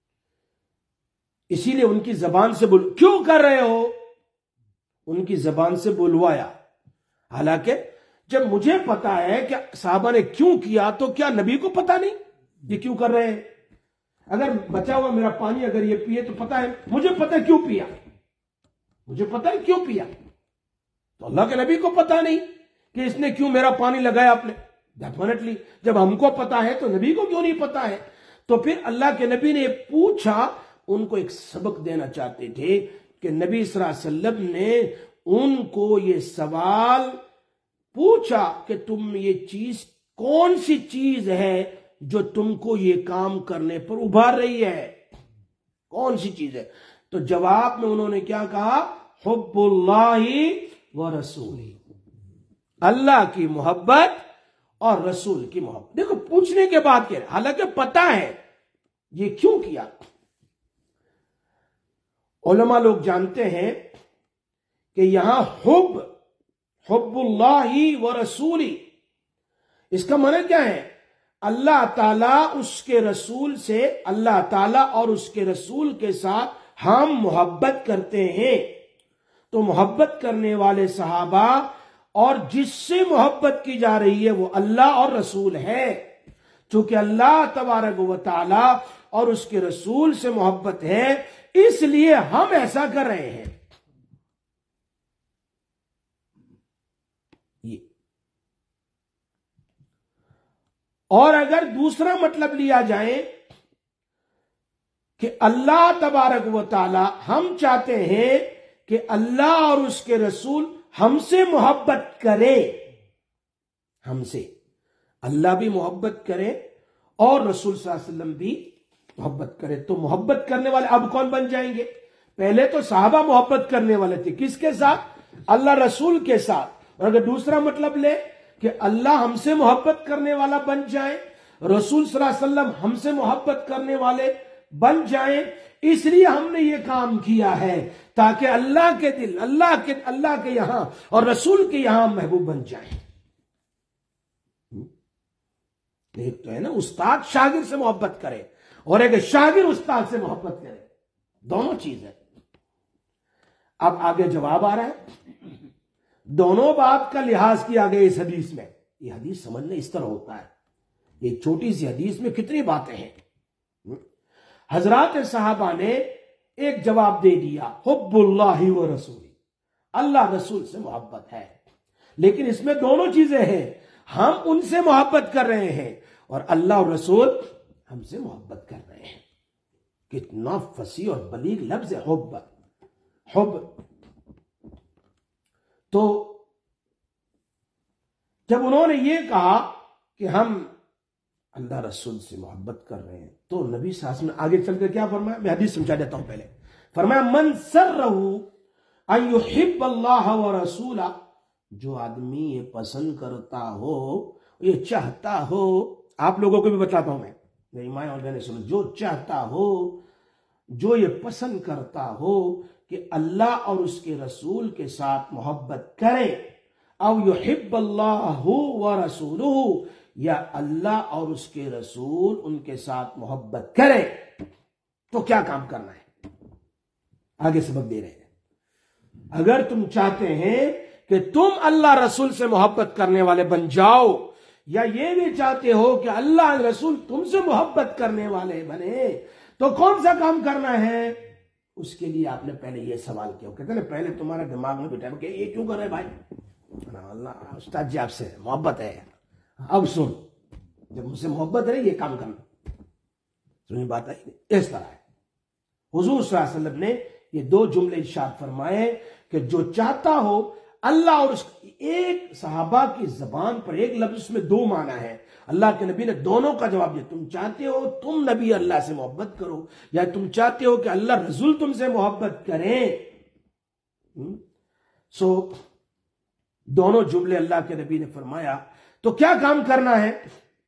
اسی لیے ان کی زبان سے بول کیوں کر رہے ہو، ان کی زبان سے بلوایا. حالانکہ جب مجھے پتا ہے کہ صحابہ نے کیوں کیا تو کیا نبی کو پتا نہیں یہ کیوں کر رہے ہیں؟ اگر بچا ہوا میرا پانی اگر یہ پیے تو پتا ہے، مجھے پتا ہے کیوں پیا، مجھے پتا ہے کیوں پیا. تو اللہ کے نبی کو پتا نہیں کہ اس نے کیوں میرا پانی لگایا آپ نے. ڈیفینیٹلی جب ہم کو پتا ہے تو نبی کو کیوں نہیں پتا ہے؟ تو پھر اللہ کے نبی نے پوچھا. ان کو ایک سبق دینا چاہتے تھے کہ نبی صلی اللہ علیہ وسلم نے ان کو یہ سوال پوچھا کہ تم یہ چیز کون سی چیز ہے جو تم کو یہ کام کرنے پر ابھار رہی ہے، کون سی چیز ہے؟ تو جواب میں انہوں نے کیا کہا؟ حب اللہ و رسولہ، اللہ کی محبت اور رسول کی محبت. دیکھو پوچھنے کے بعد کیا، حالانکہ پتا ہے یہ کیوں کیا. علماء لوگ جانتے ہیں کہ یہاں حب حب اللہ و رسولی، اس کا معنی کیا ہے؟ اللہ تعالیٰ اس کے رسول سے، اللہ تعالیٰ اور اس کے رسول کے ساتھ ہم محبت کرتے ہیں. تو محبت کرنے والے صحابہ اور جس سے محبت کی جا رہی ہے وہ اللہ اور رسول ہے. چونکہ اللہ تبارک و تعالی اور اس کے رسول سے محبت ہے اس لیے ہم ایسا کر رہے ہیں. یہ اور اگر دوسرا مطلب لیا جائے کہ اللہ تبارک و تعالی ہم چاہتے ہیں کہ اللہ اور اس کے رسول ہم سے محبت کرے، ہم سے اللہ بھی محبت کرے اور رسول صلی اللہ علیہ وسلم بھی محبت کرے. تو محبت کرنے والے اب کون بن جائیں گے؟ پہلے تو صحابہ محبت کرنے والے تھے، کس کے ساتھ؟ اللہ رسول کے ساتھ. اور اگر دوسرا مطلب لے کہ اللہ ہم سے محبت کرنے والا بن جائے، رسول صلی اللہ علیہ وسلم ہم سے محبت کرنے والے بن جائیں، اس لیے ہم نے یہ کام کیا ہے تاکہ اللہ کے دل اللہ کے اللہ کے یہاں اور رسول کے یہاں محبوب بن جائیں. ایک تو ہے نا استاد شاگرد سے محبت کرے اور ایک شاگرد استاد سے محبت کرے، دونوں چیز ہے. اب آگے جواب آ رہا ہے. دونوں بات کا لحاظ کیا گیا اس حدیث میں. یہ حدیث سمجھنا اس طرح ہوتا ہے، یہ چھوٹی سی حدیث میں کتنی باتیں ہیں. حضرات صحابہ نے ایک جواب دے دیا، حب اللہ و رسول، اللہ رسول سے محبت ہے، لیکن اس میں دونوں چیزیں ہیں، ہم ان سے محبت کر رہے ہیں اور اللہ اور رسول ہم سے محبت کر رہے ہیں۔ کتنا فصیح اور بلیغ لفظ ہے حب، حب۔ تو جب انہوں نے یہ کہا کہ ہم اللہ رسول سے محبت کر رہے ہیں تو نبی صلی اللہ علیہ وسلم نے آگے چل کر کیا فرمایا؟ میں حدیث سمجھا دیتا ہوں پہلے۔ فرمایا من سرہ ان یحب اللہ ورسولہ، جو آدمی یہ پسند کرتا ہو، یہ چاہتا ہو، آپ لوگوں کو بھی بتاتا ہوں میں، میری مائیں اور بہنیں سنو، جو چاہتا ہو، جو یہ پسند کرتا ہو کہ اللہ اور اس کے رسول کے ساتھ محبت کرے، او یحب اللہ ورسولہ، یا اللہ اور اس کے رسول ان کے ساتھ محبت کرے، تو کیا کام کرنا ہے؟ آگے سبق دے رہے ہیں۔ اگر تم چاہتے ہیں کہ تم اللہ رسول سے محبت کرنے والے بن جاؤ، یا یہ بھی چاہتے ہو کہ اللہ رسول تم سے محبت کرنے والے بنے، تو کون سا کام کرنا ہے؟ اس کے لیے آپ نے پہلے یہ سوال کیا، کہتے ہیں پہلے تمہارے دماغ میں بیٹھا کہ یہ کیوں کر رہے بھائی؟ اللہ استاد جی آپ سے محبت ہے، اب سن، جب مجھ سے محبت ہے یہ کام کرنا، سنی بات آئی؟ اس طرح ہے۔ حضور صلی اللہ علیہ وسلم نے یہ دو جملے ارشاد فرمائے کہ جو چاہتا ہو اللہ اور اس ایک صحابہ کی زبان پر ایک لفظ میں دو معنی ہے، اللہ کے نبی نے دونوں کا جواب دیا، تم چاہتے ہو تم نبی اللہ سے محبت کرو، یا تم چاہتے ہو کہ اللہ رسول تم سے محبت کریں۔ سو دونوں جملے اللہ کے نبی نے فرمایا، تو کیا کام کرنا ہے؟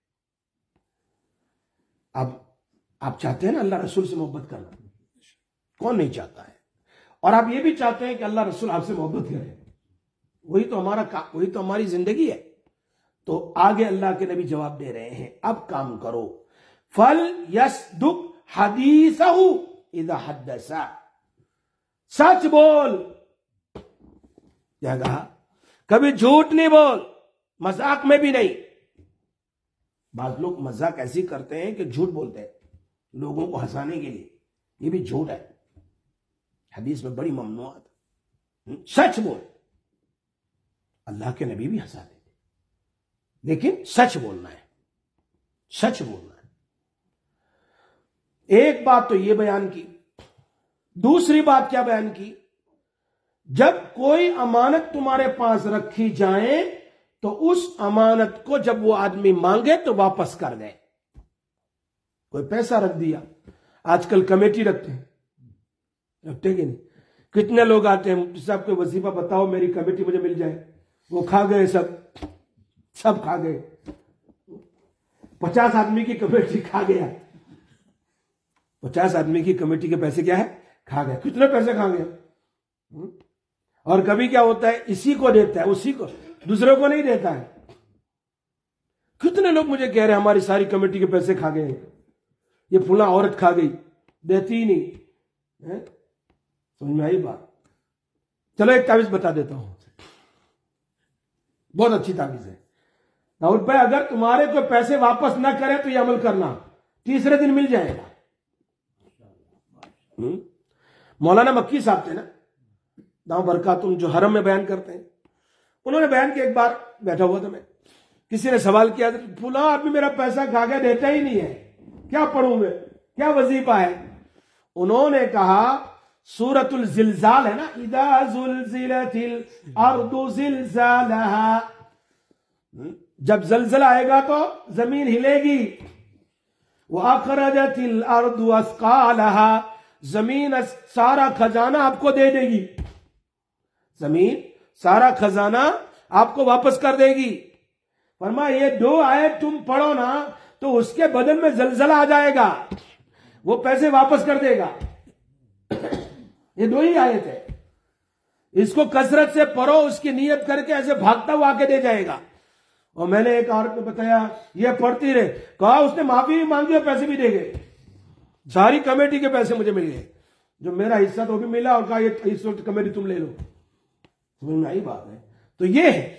اب آپ چاہتے ہیں نا اللہ رسول سے محبت کرنا، کون نہیں چاہتا ہے؟ اور آپ یہ بھی چاہتے ہیں کہ اللہ رسول آپ سے محبت کرے، وہی تو ہمارا وہی تو ہماری زندگی ہے۔ تو آگے اللہ کے نبی جواب دے رہے ہیں، اب کام کرو، فل یصدق حدیثہ اذا حدث، سچ بول، کیا کہا؟ کبھی جھوٹ نہیں بول، مذاق میں بھی نہیں۔ بعض لوگ مذاق ایسی کرتے ہیں کہ جھوٹ بولتے ہیں لوگوں کو ہنسانے کے لیے، یہ بھی جھوٹ ہے، حدیث میں بڑی ممنوعات۔ سچ بول، اللہ کے نبی بھی ہنسا دیتے، لیکن سچ بولنا ہے، سچ بولنا ہے۔ ایک بات تو یہ بیان کی، دوسری بات کیا بیان کی؟ جب کوئی امانت تمہارے پاس رکھی جائے تو اس امانت کو جب وہ آدمی مانگے تو واپس کر دے۔ کوئی پیسہ رکھ دیا، آج کل کمیٹی رکھتے ہیں، رکھتے کہ نہیں؟ کتنے لوگ آتے ہیں، مفتی صاحب کو وظیفہ بتاؤ میری کمیٹی مجھے مل جائے، وہ کھا گئے، سب سب کھا گئے، پچاس آدمی کی کمیٹی کھا گیا، پچاس آدمی کی کمیٹی کے پیسے کیا ہے؟ کھا گئے۔ کتنے پیسے کھا گئے؟ اور کبھی کیا ہوتا ہے، اسی کو دیتا ہے، اسی کو، دوسروں کو نہیں دیتا ہے۔ کتنے لوگ مجھے کہہ رہے ہیں ہماری ساری کمیٹی کے پیسے کھا گئے ہیں، یہ فلاں عورت کھا گئی، دیتی ہی نہیں۔ سمجھ میں آئی بات؟ چلو ایک تعویذ بتا دیتا ہوں، بہت اچھی تعویذ ہے۔ داؤد بھائی اگر تمہارے کوئی پیسے واپس نہ کرے تو یہ عمل کرنا، تیسرے دن مل جائے گا۔ مولانا مکی صاحب تھے نا، داؤں برکاتہم، جو حرم میں بیان کرتے ہیں، انہوں نے بیان کیا، ایک بار بیٹھا ہوا تھا میں، کسی نے سوال کیا، فلاں آدمی میرا پیسہ کھا کے دیتا ہی نہیں ہے، کیا پڑھوں میں، کیا وظیفہ ہے؟ انہوں نے کہا سورۃ الزلزال ہے نا، اذا زلزلت الارض زلزالها، جب زلزلہ آئے گا تو زمین ہلے گی، واخرجت الارض اثقالها، زمین سارا خزانہ آپ کو دے دے گی، زمین سارا خزانہ آپ کو واپس کر دے گی۔ فرمایا یہ دو آیت تم پڑھو نا تو اس کے بدل میں زلزلہ آ جائے گا، وہ پیسے واپس کر دے گا۔ یہ دو ہی آیت ہے، اس کو کثرت سے پڑھو، اس کی نیت کر کے ایسے بھاگتا ہوا کے دے جائے گا۔ اور میں نے ایک عورت کو بتایا یہ پڑھتی رہے، کہا اس نے معافی بھی مانگی اور پیسے بھی دے گئے، ساری کمیٹی کے پیسے مجھے مل گئے، جو میرا حصہ تو بھی ملا، اور کہا یہ اس وقت کمیٹی تم لے لو۔ سمجھ میں آئی بات ہے؟ تو یہ ہے،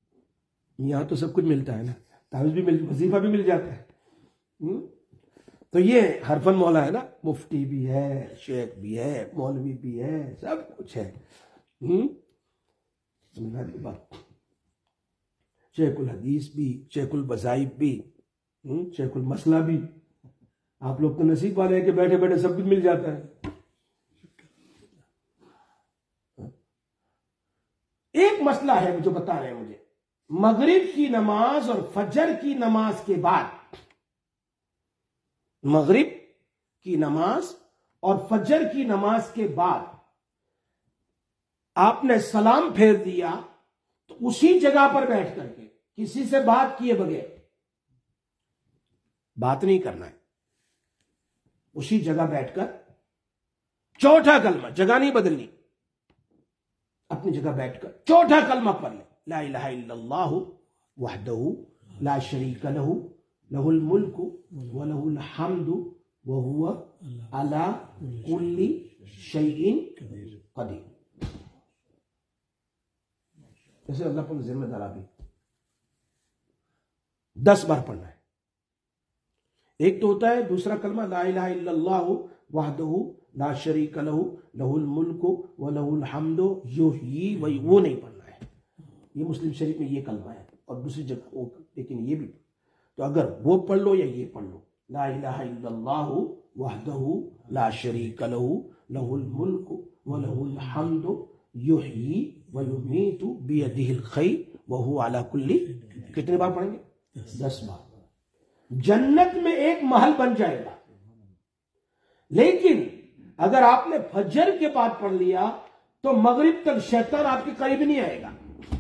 یہاں تو سب کچھ ملتا ہے نا، تعویذ بھی مل، وظیفہ بھی مل جاتا ہے۔ تو یہ حرفن مولا ہے نا، مفتی بھی ہے، شیخ بھی ہے، مولوی بھی ہے، سب کچھ ہے. سمجھا دی بات؟ شیخ الحدیث بھی، شیخ البذائب بھی، شیخ المسلہ بھی. آپ لوگ تو نصیب والے ہیں کہ بیٹھے بیٹھے سب کچھ مل جاتا ہے. ایک مسئلہ ہے جو بتا رہے ہیں مجھے، مغرب کی نماز اور فجر کی نماز کے بعد، مغرب کی نماز اور فجر کی نماز کے بعد آپ نے سلام پھیر دیا تو اسی جگہ پر بیٹھ کر کے کسی سے بات کیے بغیر، بات نہیں کرنا ہے، اسی جگہ بیٹھ کر چوتھا کلمہ، جگہ نہیں بدلنی، اپنی جگہ بیٹھ کر چوتھا کلمہ پڑھ لیں، لا الہ الا اللہ وحدہ لا شریک لہ لہ الملک ولہ الحمد وہو علی کل شیء قدیر. جیسے اللہ پر ذمہ دار بھی دس بار پڑھنا ہے. ایک تو ہوتا ہے دوسرا کلمہ لا الہ الا اللہ وحدہ لا شریک لہ لہ الملک ولہ الحمد یحیی و وہ نہیں پڑھنا ہے. یہ مسلم شریف میں یہ کلمہ ہے اور دوسری جگہ، لیکن یہ بھی تو اگر وہ پڑھ لو یا یہ پڑھ لو، لا الہ الا اللہ وحدہ لا شریک لہ لہ الملک ولہ الحمد یحیی و یمیت بیدہ الخیر وہو علی کل، کتنے بار پڑھیں گے؟ دس بار. جنت میں ایک محل بن جائے گا. لیکن اگر آپ نے فجر کے بعد پڑھ لیا تو مغرب تک شیطان آپ کے قریب نہیں آئے گا،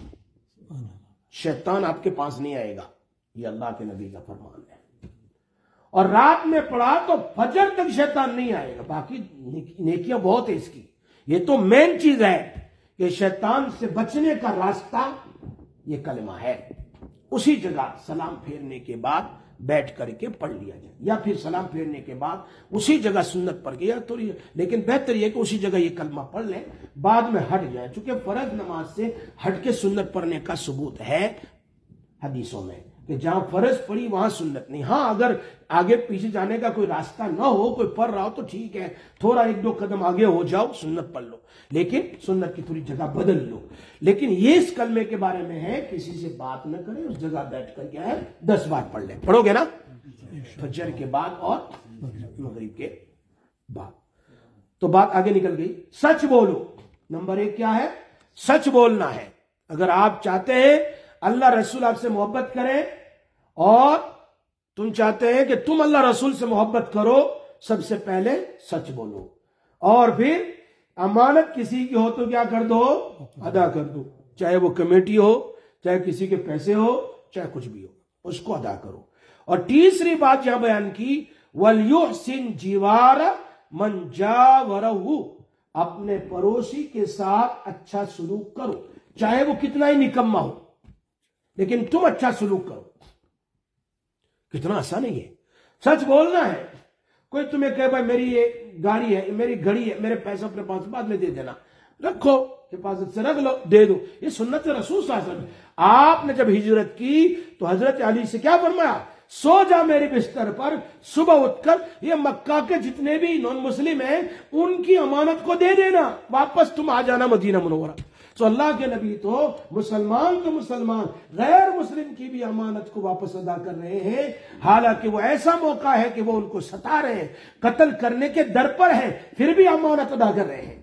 شیطان آپ کے پاس نہیں آئے گا. یہ اللہ کے نبی کا فرمان ہے. اور رات میں پڑھا تو فجر تک شیطان نہیں آئے گا. باقی نیکیاں بہت ہے اس کی، یہ تو مین چیز ہے کہ شیطان سے بچنے کا راستہ یہ کلمہ ہے. اسی جگہ سلام پھیرنے کے بعد بیٹھ کر کے پڑھ لیا جائے، یا پھر سلام پھیرنے کے بعد اسی جگہ سنت پڑھ گیا تو، لیکن بہتر یہ کہ اسی جگہ یہ کلمہ پڑھ لیں، بعد میں ہٹ جائے. چونکہ فرض نماز سے ہٹ کے سنت پڑھنے کا ثبوت ہے حدیثوں میں کہ جہاں فرض پڑھی وہاں سنت نہیں. ہاں اگر آگے پیچھے جانے کا کوئی راستہ نہ ہو، کوئی پڑھ رہا ہو تو ٹھیک ہے، تھوڑا ایک دو قدم آگے ہو جاؤ، سنت پڑھ لو، لیکن سنت کی تھوڑی جگہ بدل لو. لیکن یہ اس کلمے کے بارے میں ہے کسی سے بات نہ کریں، اس جگہ بیٹھ کر کیا ہے دس بار پڑھ لیں. پڑھو گے نا فجر کے بعد اور مغرب کے بعد. تو بات آگے نکل گئی. سچ بولو، نمبر ایک کیا ہے؟ سچ بولنا ہے. اگر آپ چاہتے ہیں اللہ رسول آپ سے محبت کریں اور تم چاہتے ہیں کہ تم اللہ رسول سے محبت کرو، سب سے پہلے سچ بولو. اور پھر امانت کسی کی ہو تو کیا کر دو؟ ادا کر دو. چاہے وہ کمیٹی ہو، چاہے کسی کے پیسے ہو، چاہے کچھ بھی ہو، اس کو ادا کرو. اور تیسری بات یہاں بیان کی، وَلْيُحْسِنْ جِوَارَ مَنْ جَاوَرَهُ، اپنے پڑوسی کے ساتھ اچھا سلوک کرو، چاہے وہ کتنا ہی نکما ہو، لیکن تم اچھا سلوک کرو. کتنا آسان ہے یہ. سچ بولنا ہے. کوئی تمہیں کہے بھائی میری یہ گاڑی ہے، میری گھڑی ہے، میرے پیسے اپنے پاس بعد میں دے دینا، رکھو حفاظت سے رکھ لو، دے دو. یہ سنت رسول صلی اللہ علیہ وسلم. آپ نے جب ہجرت کی تو حضرت علی سے کیا فرمایا؟ سو جا میرے بستر پر، صبح اٹھ کر یہ مکہ کے جتنے بھی نان مسلم ہیں ان کی امانت کو دے دینا، واپس تم آ جانا مدینہ منورہ. تو اللہ کے نبی تو مسلمان تو مسلمان غیر مسلم کی بھی امانت کو واپس ادا کر رہے ہیں، حالانکہ وہ ایسا موقع ہے کہ وہ ان کو ستا رہے ہیں، قتل کرنے کے در پر ہیں، پھر بھی امانت ادا کر رہے ہیں.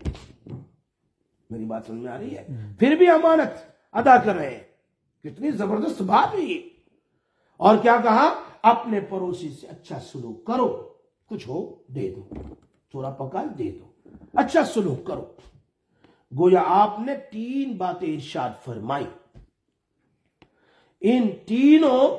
میری بات سمجھ میں آ رہی ہے؟ پھر بھی امانت ادا کر رہے ہیں. کتنی زبردست بات ہے یہ. اور کیا کہا؟ اپنے پڑوسی سے اچھا سلوک کرو، کچھ ہو دے دو، تھوڑا پکا دے دو، اچھا سلوک کرو. گویا آپ نے تین باتیں ارشاد فرمائی. ان تینوں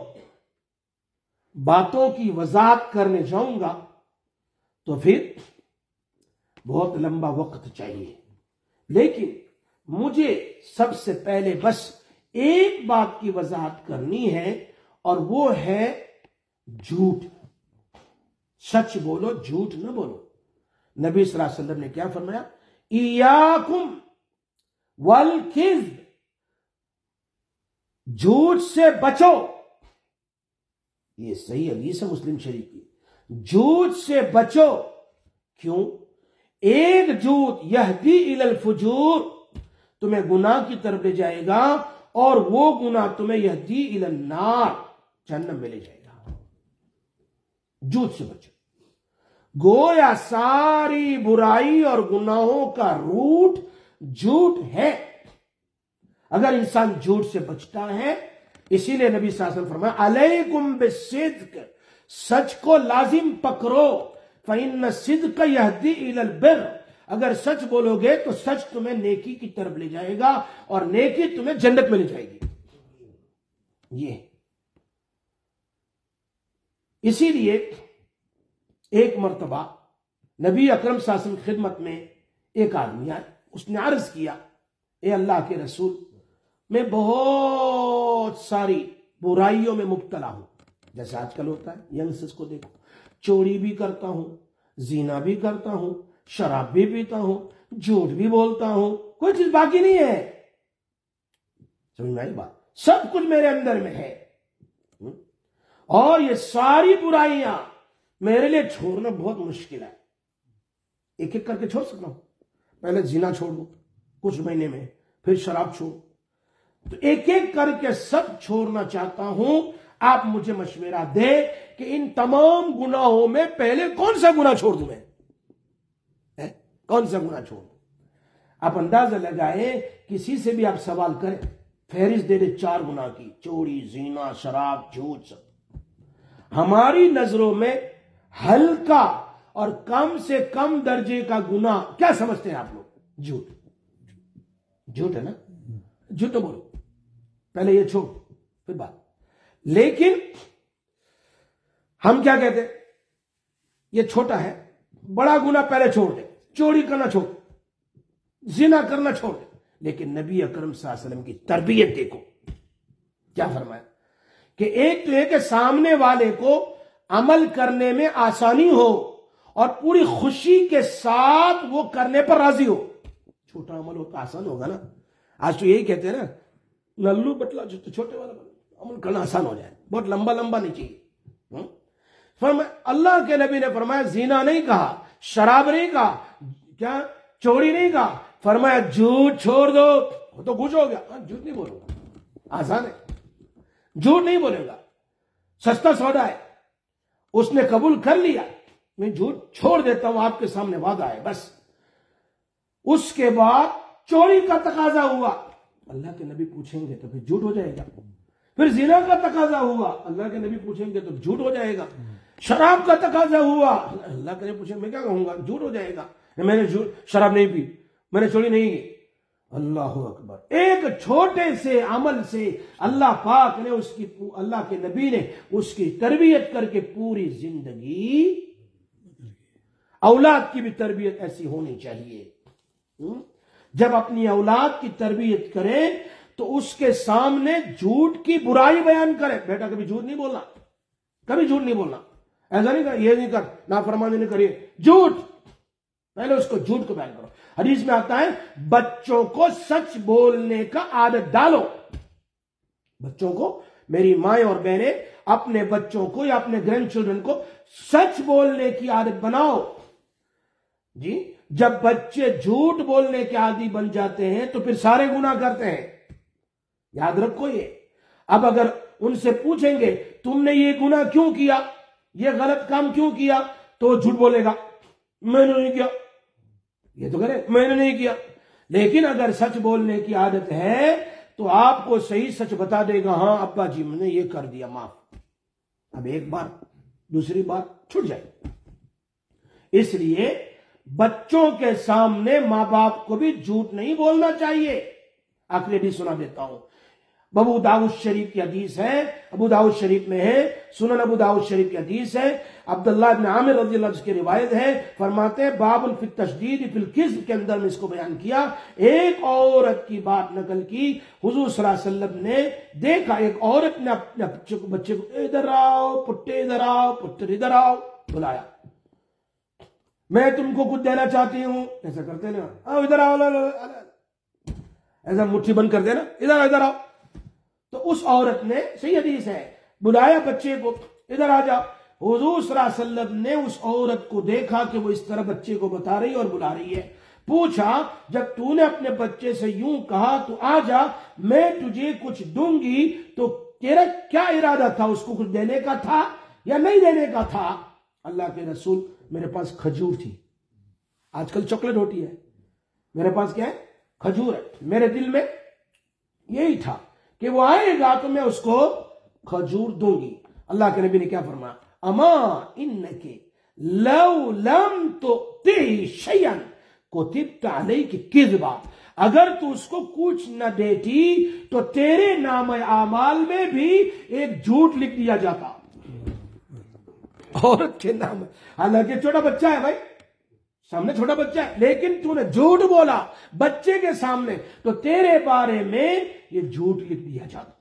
باتوں کی وضاحت کرنے جاؤں گا تو پھر بہت لمبا وقت چاہیے، لیکن مجھے سب سے پہلے بس ایک بات کی وضاحت کرنی ہے، اور وہ ہے جھوٹ. سچ بولو، جھوٹ نہ بولو. نبی صلی اللہ علیہ وسلم نے کیا فرمایا؟ ایاکم والکذب، جھوٹ سے بچو. یہ صحیح حدیث ہے مسلم شریف کی. جھوٹ سے بچو. کیوں؟ ایک جھوٹ یہدی الی الفجور تمہیں گناہ کی طرف لے جائے گا، اور وہ گناہ تمہیں یہدی الی النار جہنم میں لے جائے گا. جھوٹ سے بچو. گویا ساری برائی اور گناہوں کا روٹ جھوٹ ہے. اگر انسان جھوٹ سے بچتا ہے، اسی لیے نبی صلی اللہ علیہ وسلم فرمایا علیکم بالصدق، سچ کو لازم پکڑو، فإن الصدق یہدی الی البر. اگر سچ بولو گے تو سچ تمہیں نیکی کی طرف لے جائے گا، اور نیکی تمہیں جنت میں لے جائے گی. یہ اسی لیے ایک مرتبہ نبی اکرم صلی اللہ علیہ وسلم کی خدمت میں ایک آدمی آیا. اس نے عرض کیا، اے اللہ کے رسول، میں بہت ساری برائیوں میں مبتلا ہوں. جیسے آج کل ہوتا ہے، ینگسٹرز کو دیکھو، چوری بھی کرتا ہوں، زنا بھی کرتا ہوں، شراب بھی پیتا ہوں، جھوٹ بھی بولتا ہوں، کوئی چیز باقی نہیں ہے. سمجھ میں آئی بات؟ سب کچھ میرے اندر میں ہے، اور یہ ساری برائیاں میرے لیے چھوڑنا بہت مشکل ہے. ایک ایک کر کے چھوڑ سکتا ہوں. پہلے زنا چھوڑ دوں کچھ مہینے میں، پھر شراب چھوڑ، تو ایک ایک کر کے سب چھوڑنا چاہتا ہوں. آپ مجھے مشورہ دے کہ ان تمام گناہوں میں پہلے کون سا گناہ چھوڑ دوں میں؟ کون سا گناہ چھوڑ دوں؟ آپ اندازہ لگائیں، کسی سے بھی آپ سوال کریں، فہرست دے دے چار گناہ کی، چوری، زنا، شراب، جھوٹ، سب ہماری نظروں میں ہلکا اور کم سے کم درجے کا گناہ کیا سمجھتے ہیں آپ لوگ؟ جھوٹ. جھوٹ ہے نا؟ جھوٹ تو بولو، پہلے یہ چھوڑ پھر بات. لیکن ہم کیا کہتے ہیں؟ یہ چھوٹا ہے، بڑا گناہ پہلے چھوڑ دے. چوری کرنا چھوڑ، زنا کرنا چھوڑ دے. لیکن نبی اکرم صلی اللہ علیہ وسلم کی تربیت دیکھو کیا فرمایا کہ ایک تو یہ کہ سامنے والے کو عمل کرنے میں آسانی ہو اور پوری خوشی کے ساتھ وہ کرنے پر راضی ہو. چھوٹا عمل ہو تو آسان ہوگا نا. آج تو یہی کہتے ہیں نا، نلو بٹلا چھوٹے والا عمل کرنا آسان ہو جائے، بہت لمبا لمبا نہیں چاہیے. فرمایا اللہ کے نبی نے فرمایا زنا نہیں کہا، شراب نہیں کہا، کیا چوری نہیں کہا، فرمایا جھوٹ چھوڑ دو. تو کچھ ہو گیا، جھوٹ نہیں بولوں گا، آسان ہے. جھوٹ نہیں بولے گا، سستا سودا ہے. اس نے قبول کر لیا، میں جھوٹ چھوڑ دیتا ہوں، آپ کے سامنے وعدہ ہے بس. اس کے بعد چوری کا تقاضا ہوا، اللہ کے نبی پوچھیں گے تو پھر جھوٹ ہو جائے گا. پھر زنا کا تقاضا ہوا، اللہ کے نبی پوچھیں گے تو جھوٹ ہو جائے گا. شراب کا تقاضا ہوا، اللہ کے نبی پوچھیں گے میں کیا کہوں گا؟ جھوٹ ہو جائے گا. میں نے شراب نہیں پی، میں نے چوری نہیں کی. اللہ اکبر. ایک چھوٹے سے عمل سے اللہ پاک نے اس کی، اللہ کے نبی نے اس کی تربیت کر کے پوری زندگی. اولاد کی بھی تربیت ایسی ہونی چاہیے. جب اپنی اولاد کی تربیت کریں تو اس کے سامنے جھوٹ کی برائی بیان کریں. بیٹا کبھی جھوٹ نہیں بولنا، کبھی جھوٹ نہیں بولنا، ایسا نہیں کر، یہ نہیں کر، نافرمانی نہیں کریے، جھوٹ. پہلے اس کو جھوٹ کو بیان کرو. حدیث میں آتا ہے بچوں کو سچ بولنے کا عادت ڈالو. بچوں کو، میری مائیں اور بہنیں، اپنے بچوں کو یا اپنے گرینڈ چلڈرن کو سچ بولنے کی عادت بناؤ. جی جب بچے جھوٹ بولنے کے عادی بن جاتے ہیں تو پھر سارے گناہ کرتے ہیں. یاد رکھو یہ. اب اگر ان سے پوچھیں گے تم نے یہ گناہ کیوں کیا، یہ غلط کام کیوں کیا، تو جھوٹ بولے گا، میں نے نہیں کیا. یہ تو کرے میں نے نہیں کیا. لیکن اگر سچ بولنے کی عادت ہے تو آپ کو صحیح سچ بتا دے گا، ہاں ابا جی میں نے یہ کر دیا، معاف. اب ایک بار دوسری بار چھوٹ جائے. اس لیے بچوں کے سامنے ماں باپ کو بھی جھوٹ نہیں بولنا چاہیے. آخری حدیث سنا دیتا ہوں. ابو داؤد شریف کی حدیث ہے، ابو داؤد شریف میں ہے، سنن ابو داؤد شریف کی حدیث ہے. عبداللہ ابن عامر رضی اللہ عنہ کی روایت ہے، فرماتے ہیں باب فی التشدید فی الکذب کے اندر میں اس کو بیان کیا. ایک عورت کی بات نقل کی، حضور صلی اللہ علیہ وسلم نے دیکھا ایک عورت نے اپنے بچے کو ادھر آؤ پٹے، ادھر آؤ پٹر، ادھر آؤ بلایا، میں تم کو کچھ دینا چاہتی ہوں. ایسا کرتے نا، آؤ ادھر آؤ، ایسا مٹھی بند کر دینا، ادھر آؤ ادھر آؤ. تو اس عورت نے، صحیح حدیث ہے، بلایا بچے کو، ادھر آ جاؤ. حضور صلی اللہ علیہ وسلم نے اس عورت کو دیکھا کہ وہ اس طرح بچے کو بتا رہی اور بلا رہی ہے. پوچھا جب تو نے اپنے بچے سے یوں کہا تو آ جا میں تجھے کچھ دوں گی، تو تیرا کیا ارادہ تھا؟ اس کو کچھ دینے کا تھا یا نہیں دینے کا تھا؟ اللہ کے رسول میرے پاس کھجور تھی، آج کل چاکلیٹ ہوتی ہے، میرے پاس کیا ہے؟ کھجور ہے. میرے دل میں یہی تھا کہ وہ آئے گا تو میں اس کو کھجور دوں گی. اللہ کے نبی نے کیا فرمایا؟ اما انک لو لم تؤتہ شیئا کتبت علیک کذبا، اگر تو اس کو کچھ نہ دیتی تو تیرے نام اعمال میں بھی ایک جھوٹ لکھ دیا جاتا عورت کے نام. حالانکہ چھوٹا بچہ ہے بھائی، سامنے چھوٹا بچہ ہے، لیکن تو نے جھوٹ بولا بچے کے سامنے تو تیرے بارے میں یہ جھوٹ لکھ دیا جاتا.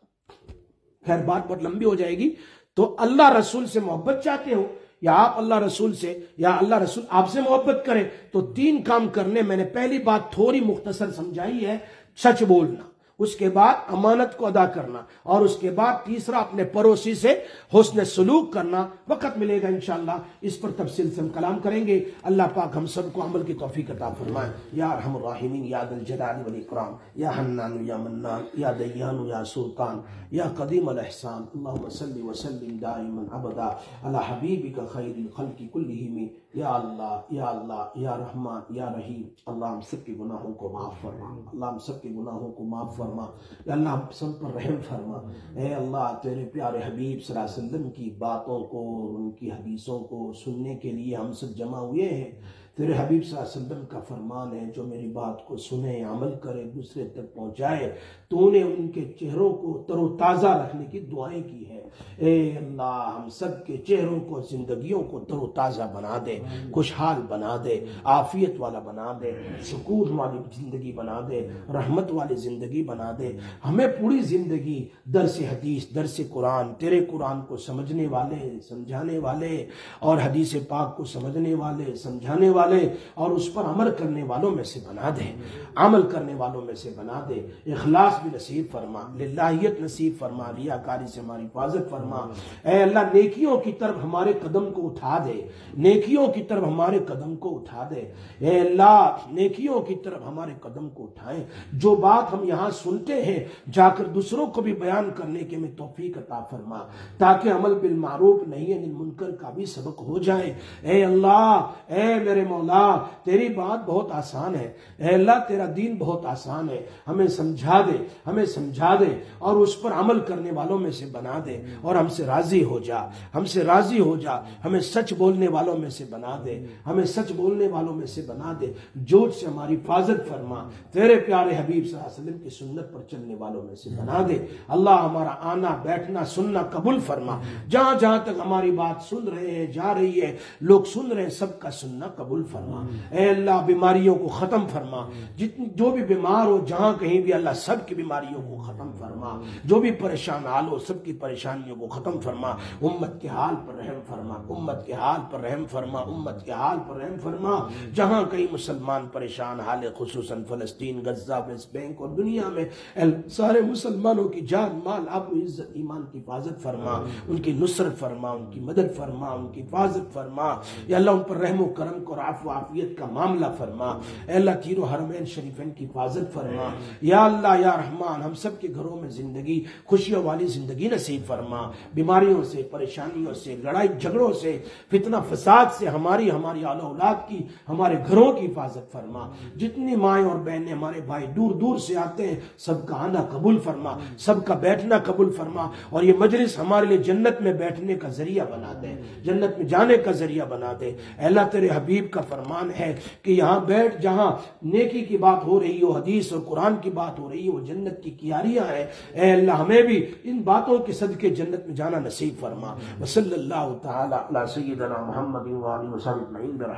خیر بات بہت لمبی ہو جائے گی. تو اللہ رسول سے محبت چاہتے ہو یا آپ اللہ رسول سے یا اللہ رسول آپ سے محبت کرے تو تین کام کرنے. میں نے پہلی بات تھوڑی مختصر سمجھائی ہے، سچ بولنا، اس کے بعد امانت کو ادا کرنا، اور اس کے بعد تیسرا اپنے پڑوسی سے حسن سلوک کرنا. وقت ملے گا انشاءاللہ اس پر تفصیل سے ہم کلام کریں گے. اللہ پاک ہم سب کو عمل کی توفیق عطا فرمائے. یا ارحم الراحمین، یا ذا الجلال والاکرام، یا حنان یا منان، یا دیان یا سلطان، یا قدیم الاحسان. اللہم صلی وسلم دائما ابدا علی حبیبک خیر الخلق کلہم. یا اللہ یا اللہ یا رحمان یا رحیم، اللہ ہم سب کے گناہوں کو معاف فرما، اللہ ہم سب کے گناہوں کو معاف فرما. یا اللہ ہم سب پر رحم فرما. اے اللہ تیرے پیارے حبیب صلی اللہ علیہ وسلم کی باتوں کو، ان کی حدیثوں کو سننے کے لیے ہم سب جمع ہوئے ہیں. تیرے حبیب صلی اللہ علیہ وسلم کا فرمان ہے جو میری بات کو سنے، عمل کرے، دوسرے تک پہنچائے. تو نے ان کے چہروں کو تر و تازہ رکھنے کی دعائیں کی ہے. اے اللہ ہم سب کے چہروں کو، زندگیوں کو تر و تازہ بنا دے، خوشحال بنا دے، عافیت والا بنا دے، سکون والی زندگی بنا دے، رحمت والی زندگی بنا دے. ہمیں پوری زندگی درس حدیث، درس قرآن، تیرے قرآن کو سمجھنے والے، سمجھانے والے، اور حدیث پاک کو سمجھنے والے، سمجھانے والے اور اس پر عمل کرنے والوں میں سے بنا دے. عمل کرنے والوں میں سے بنا دے. اخلاص بھی نصیب فرما، للہیت نصیب فرما، ریاکاری سے ہماری حفاظت فرما. اے اللہ نیکیوں کی طرف ہمارے قدم کو اٹھا دے، نیکیوں کی طرف ہمارے قدم کو اٹھا دے. اے اللہ نیکیوں کی طرف ہمارے قدم کو اٹھائیں. جو بات ہم یہاں سنتے ہیں جا کر دوسروں کو بھی بیان کرنے کے میں توفیق عطا فرما، تاکہ عمل بالمعروف نہی عن المنکر کا بھی سبق ہو جائے. اے اللہ، اے میرے مولا، تیری بات بہت آسان ہے. اے اللہ تیرا دین بہت آسان ہے. ہمیں سمجھا دے، ہمیں سمجھا دے اور اس پر عمل کرنے والوں میں سے بنا دے، اور ہم سے راضی ہو جا، ہم سے راضی ہو جا. ہمیں سچ بولنے والوں میں سے بنا دے، ہمیں سچ بولنے والوں میں سے بنا دے. جھوٹ سے ہماری حفاظت فرما. تیرے پیارے حبیب صلی اللہ علیہ وسلم کی سنت پر چلنے والوں میں سے بنا دے. اللہ ہمارا آنا، بیٹھنا، سننا قبول فرما. جہاں جہاں تک ہماری بات سن رہے ہیں، جا رہی ہے، لوگ سن رہے ہیں، سب کا سننا قبول فرما. اے اللہ بیماریوں کو ختم فرما. جتنی جو بھی بیمار ہو جہاں کہیں بھی، اللہ سب کی بیماریوں کو ختم فرما. جو بھی پریشان حال ہو سب کی پریشانیوں کو ختم فرما. امت کے حال پر رحم فرما، امت کے حال پر رحم فرما، امت کے حال پر رحم فرما. جہاں کہیں مسلمان پریشان حال ہے، خصوصاً فلسطین، غزہ، ویسٹ بینک اور دنیا میں سارے مسلمانوں کی جان، مال، آب و عزت، ایمان کی حفاظت فرما. ان کی نصرت فرما، ان کی مدد فرما، ان کی حفاظت فرما. یا اللہ ان پر رحم و کرم کو، عفو و عافیت کا معاملہ فرما. اے اللہ تینوں حرمین شریفین کی حفاظت فرما. یا اللہ یا رحمان ہم سب کے گھروں میں زندگی، خوشیوں والی زندگی نصیب فرما. بیماریوں سے، پریشانیوں سے، لڑائی جھگڑوں سے، فتنہ فساد سے ہماری ہماری اعلی اولاد کی، ہمارے گھروں کی حفاظت فرما. جتنی مائیں اور بہنیں، ہمارے بھائی دور دور سے آتے ہیں، سب کا آنا قبول فرما، سب کا بیٹھنا قبول فرما. اور یہ مجلس ہمارے لیے جنت میں بیٹھنے کا ذریعہ بنا دے، جنت میں جانے کا ذریعہ بنا دے. اے اللہ تیرے حبیب کا فرمان ہے کہ یہاں بیٹھ جہاں نیکی کی بات ہو رہی ہو، حدیث اور قرآن کی بات ہو رہی ہو، وہ جنت کی کیاریاں ہیں. اے اللہ ہمیں بھی ان باتوں کے صدقے جنت میں جانا نصیب فرما. وصلی اللہ تعالی علی سیدنا محمد و آلہ وصحبہ اجمعین.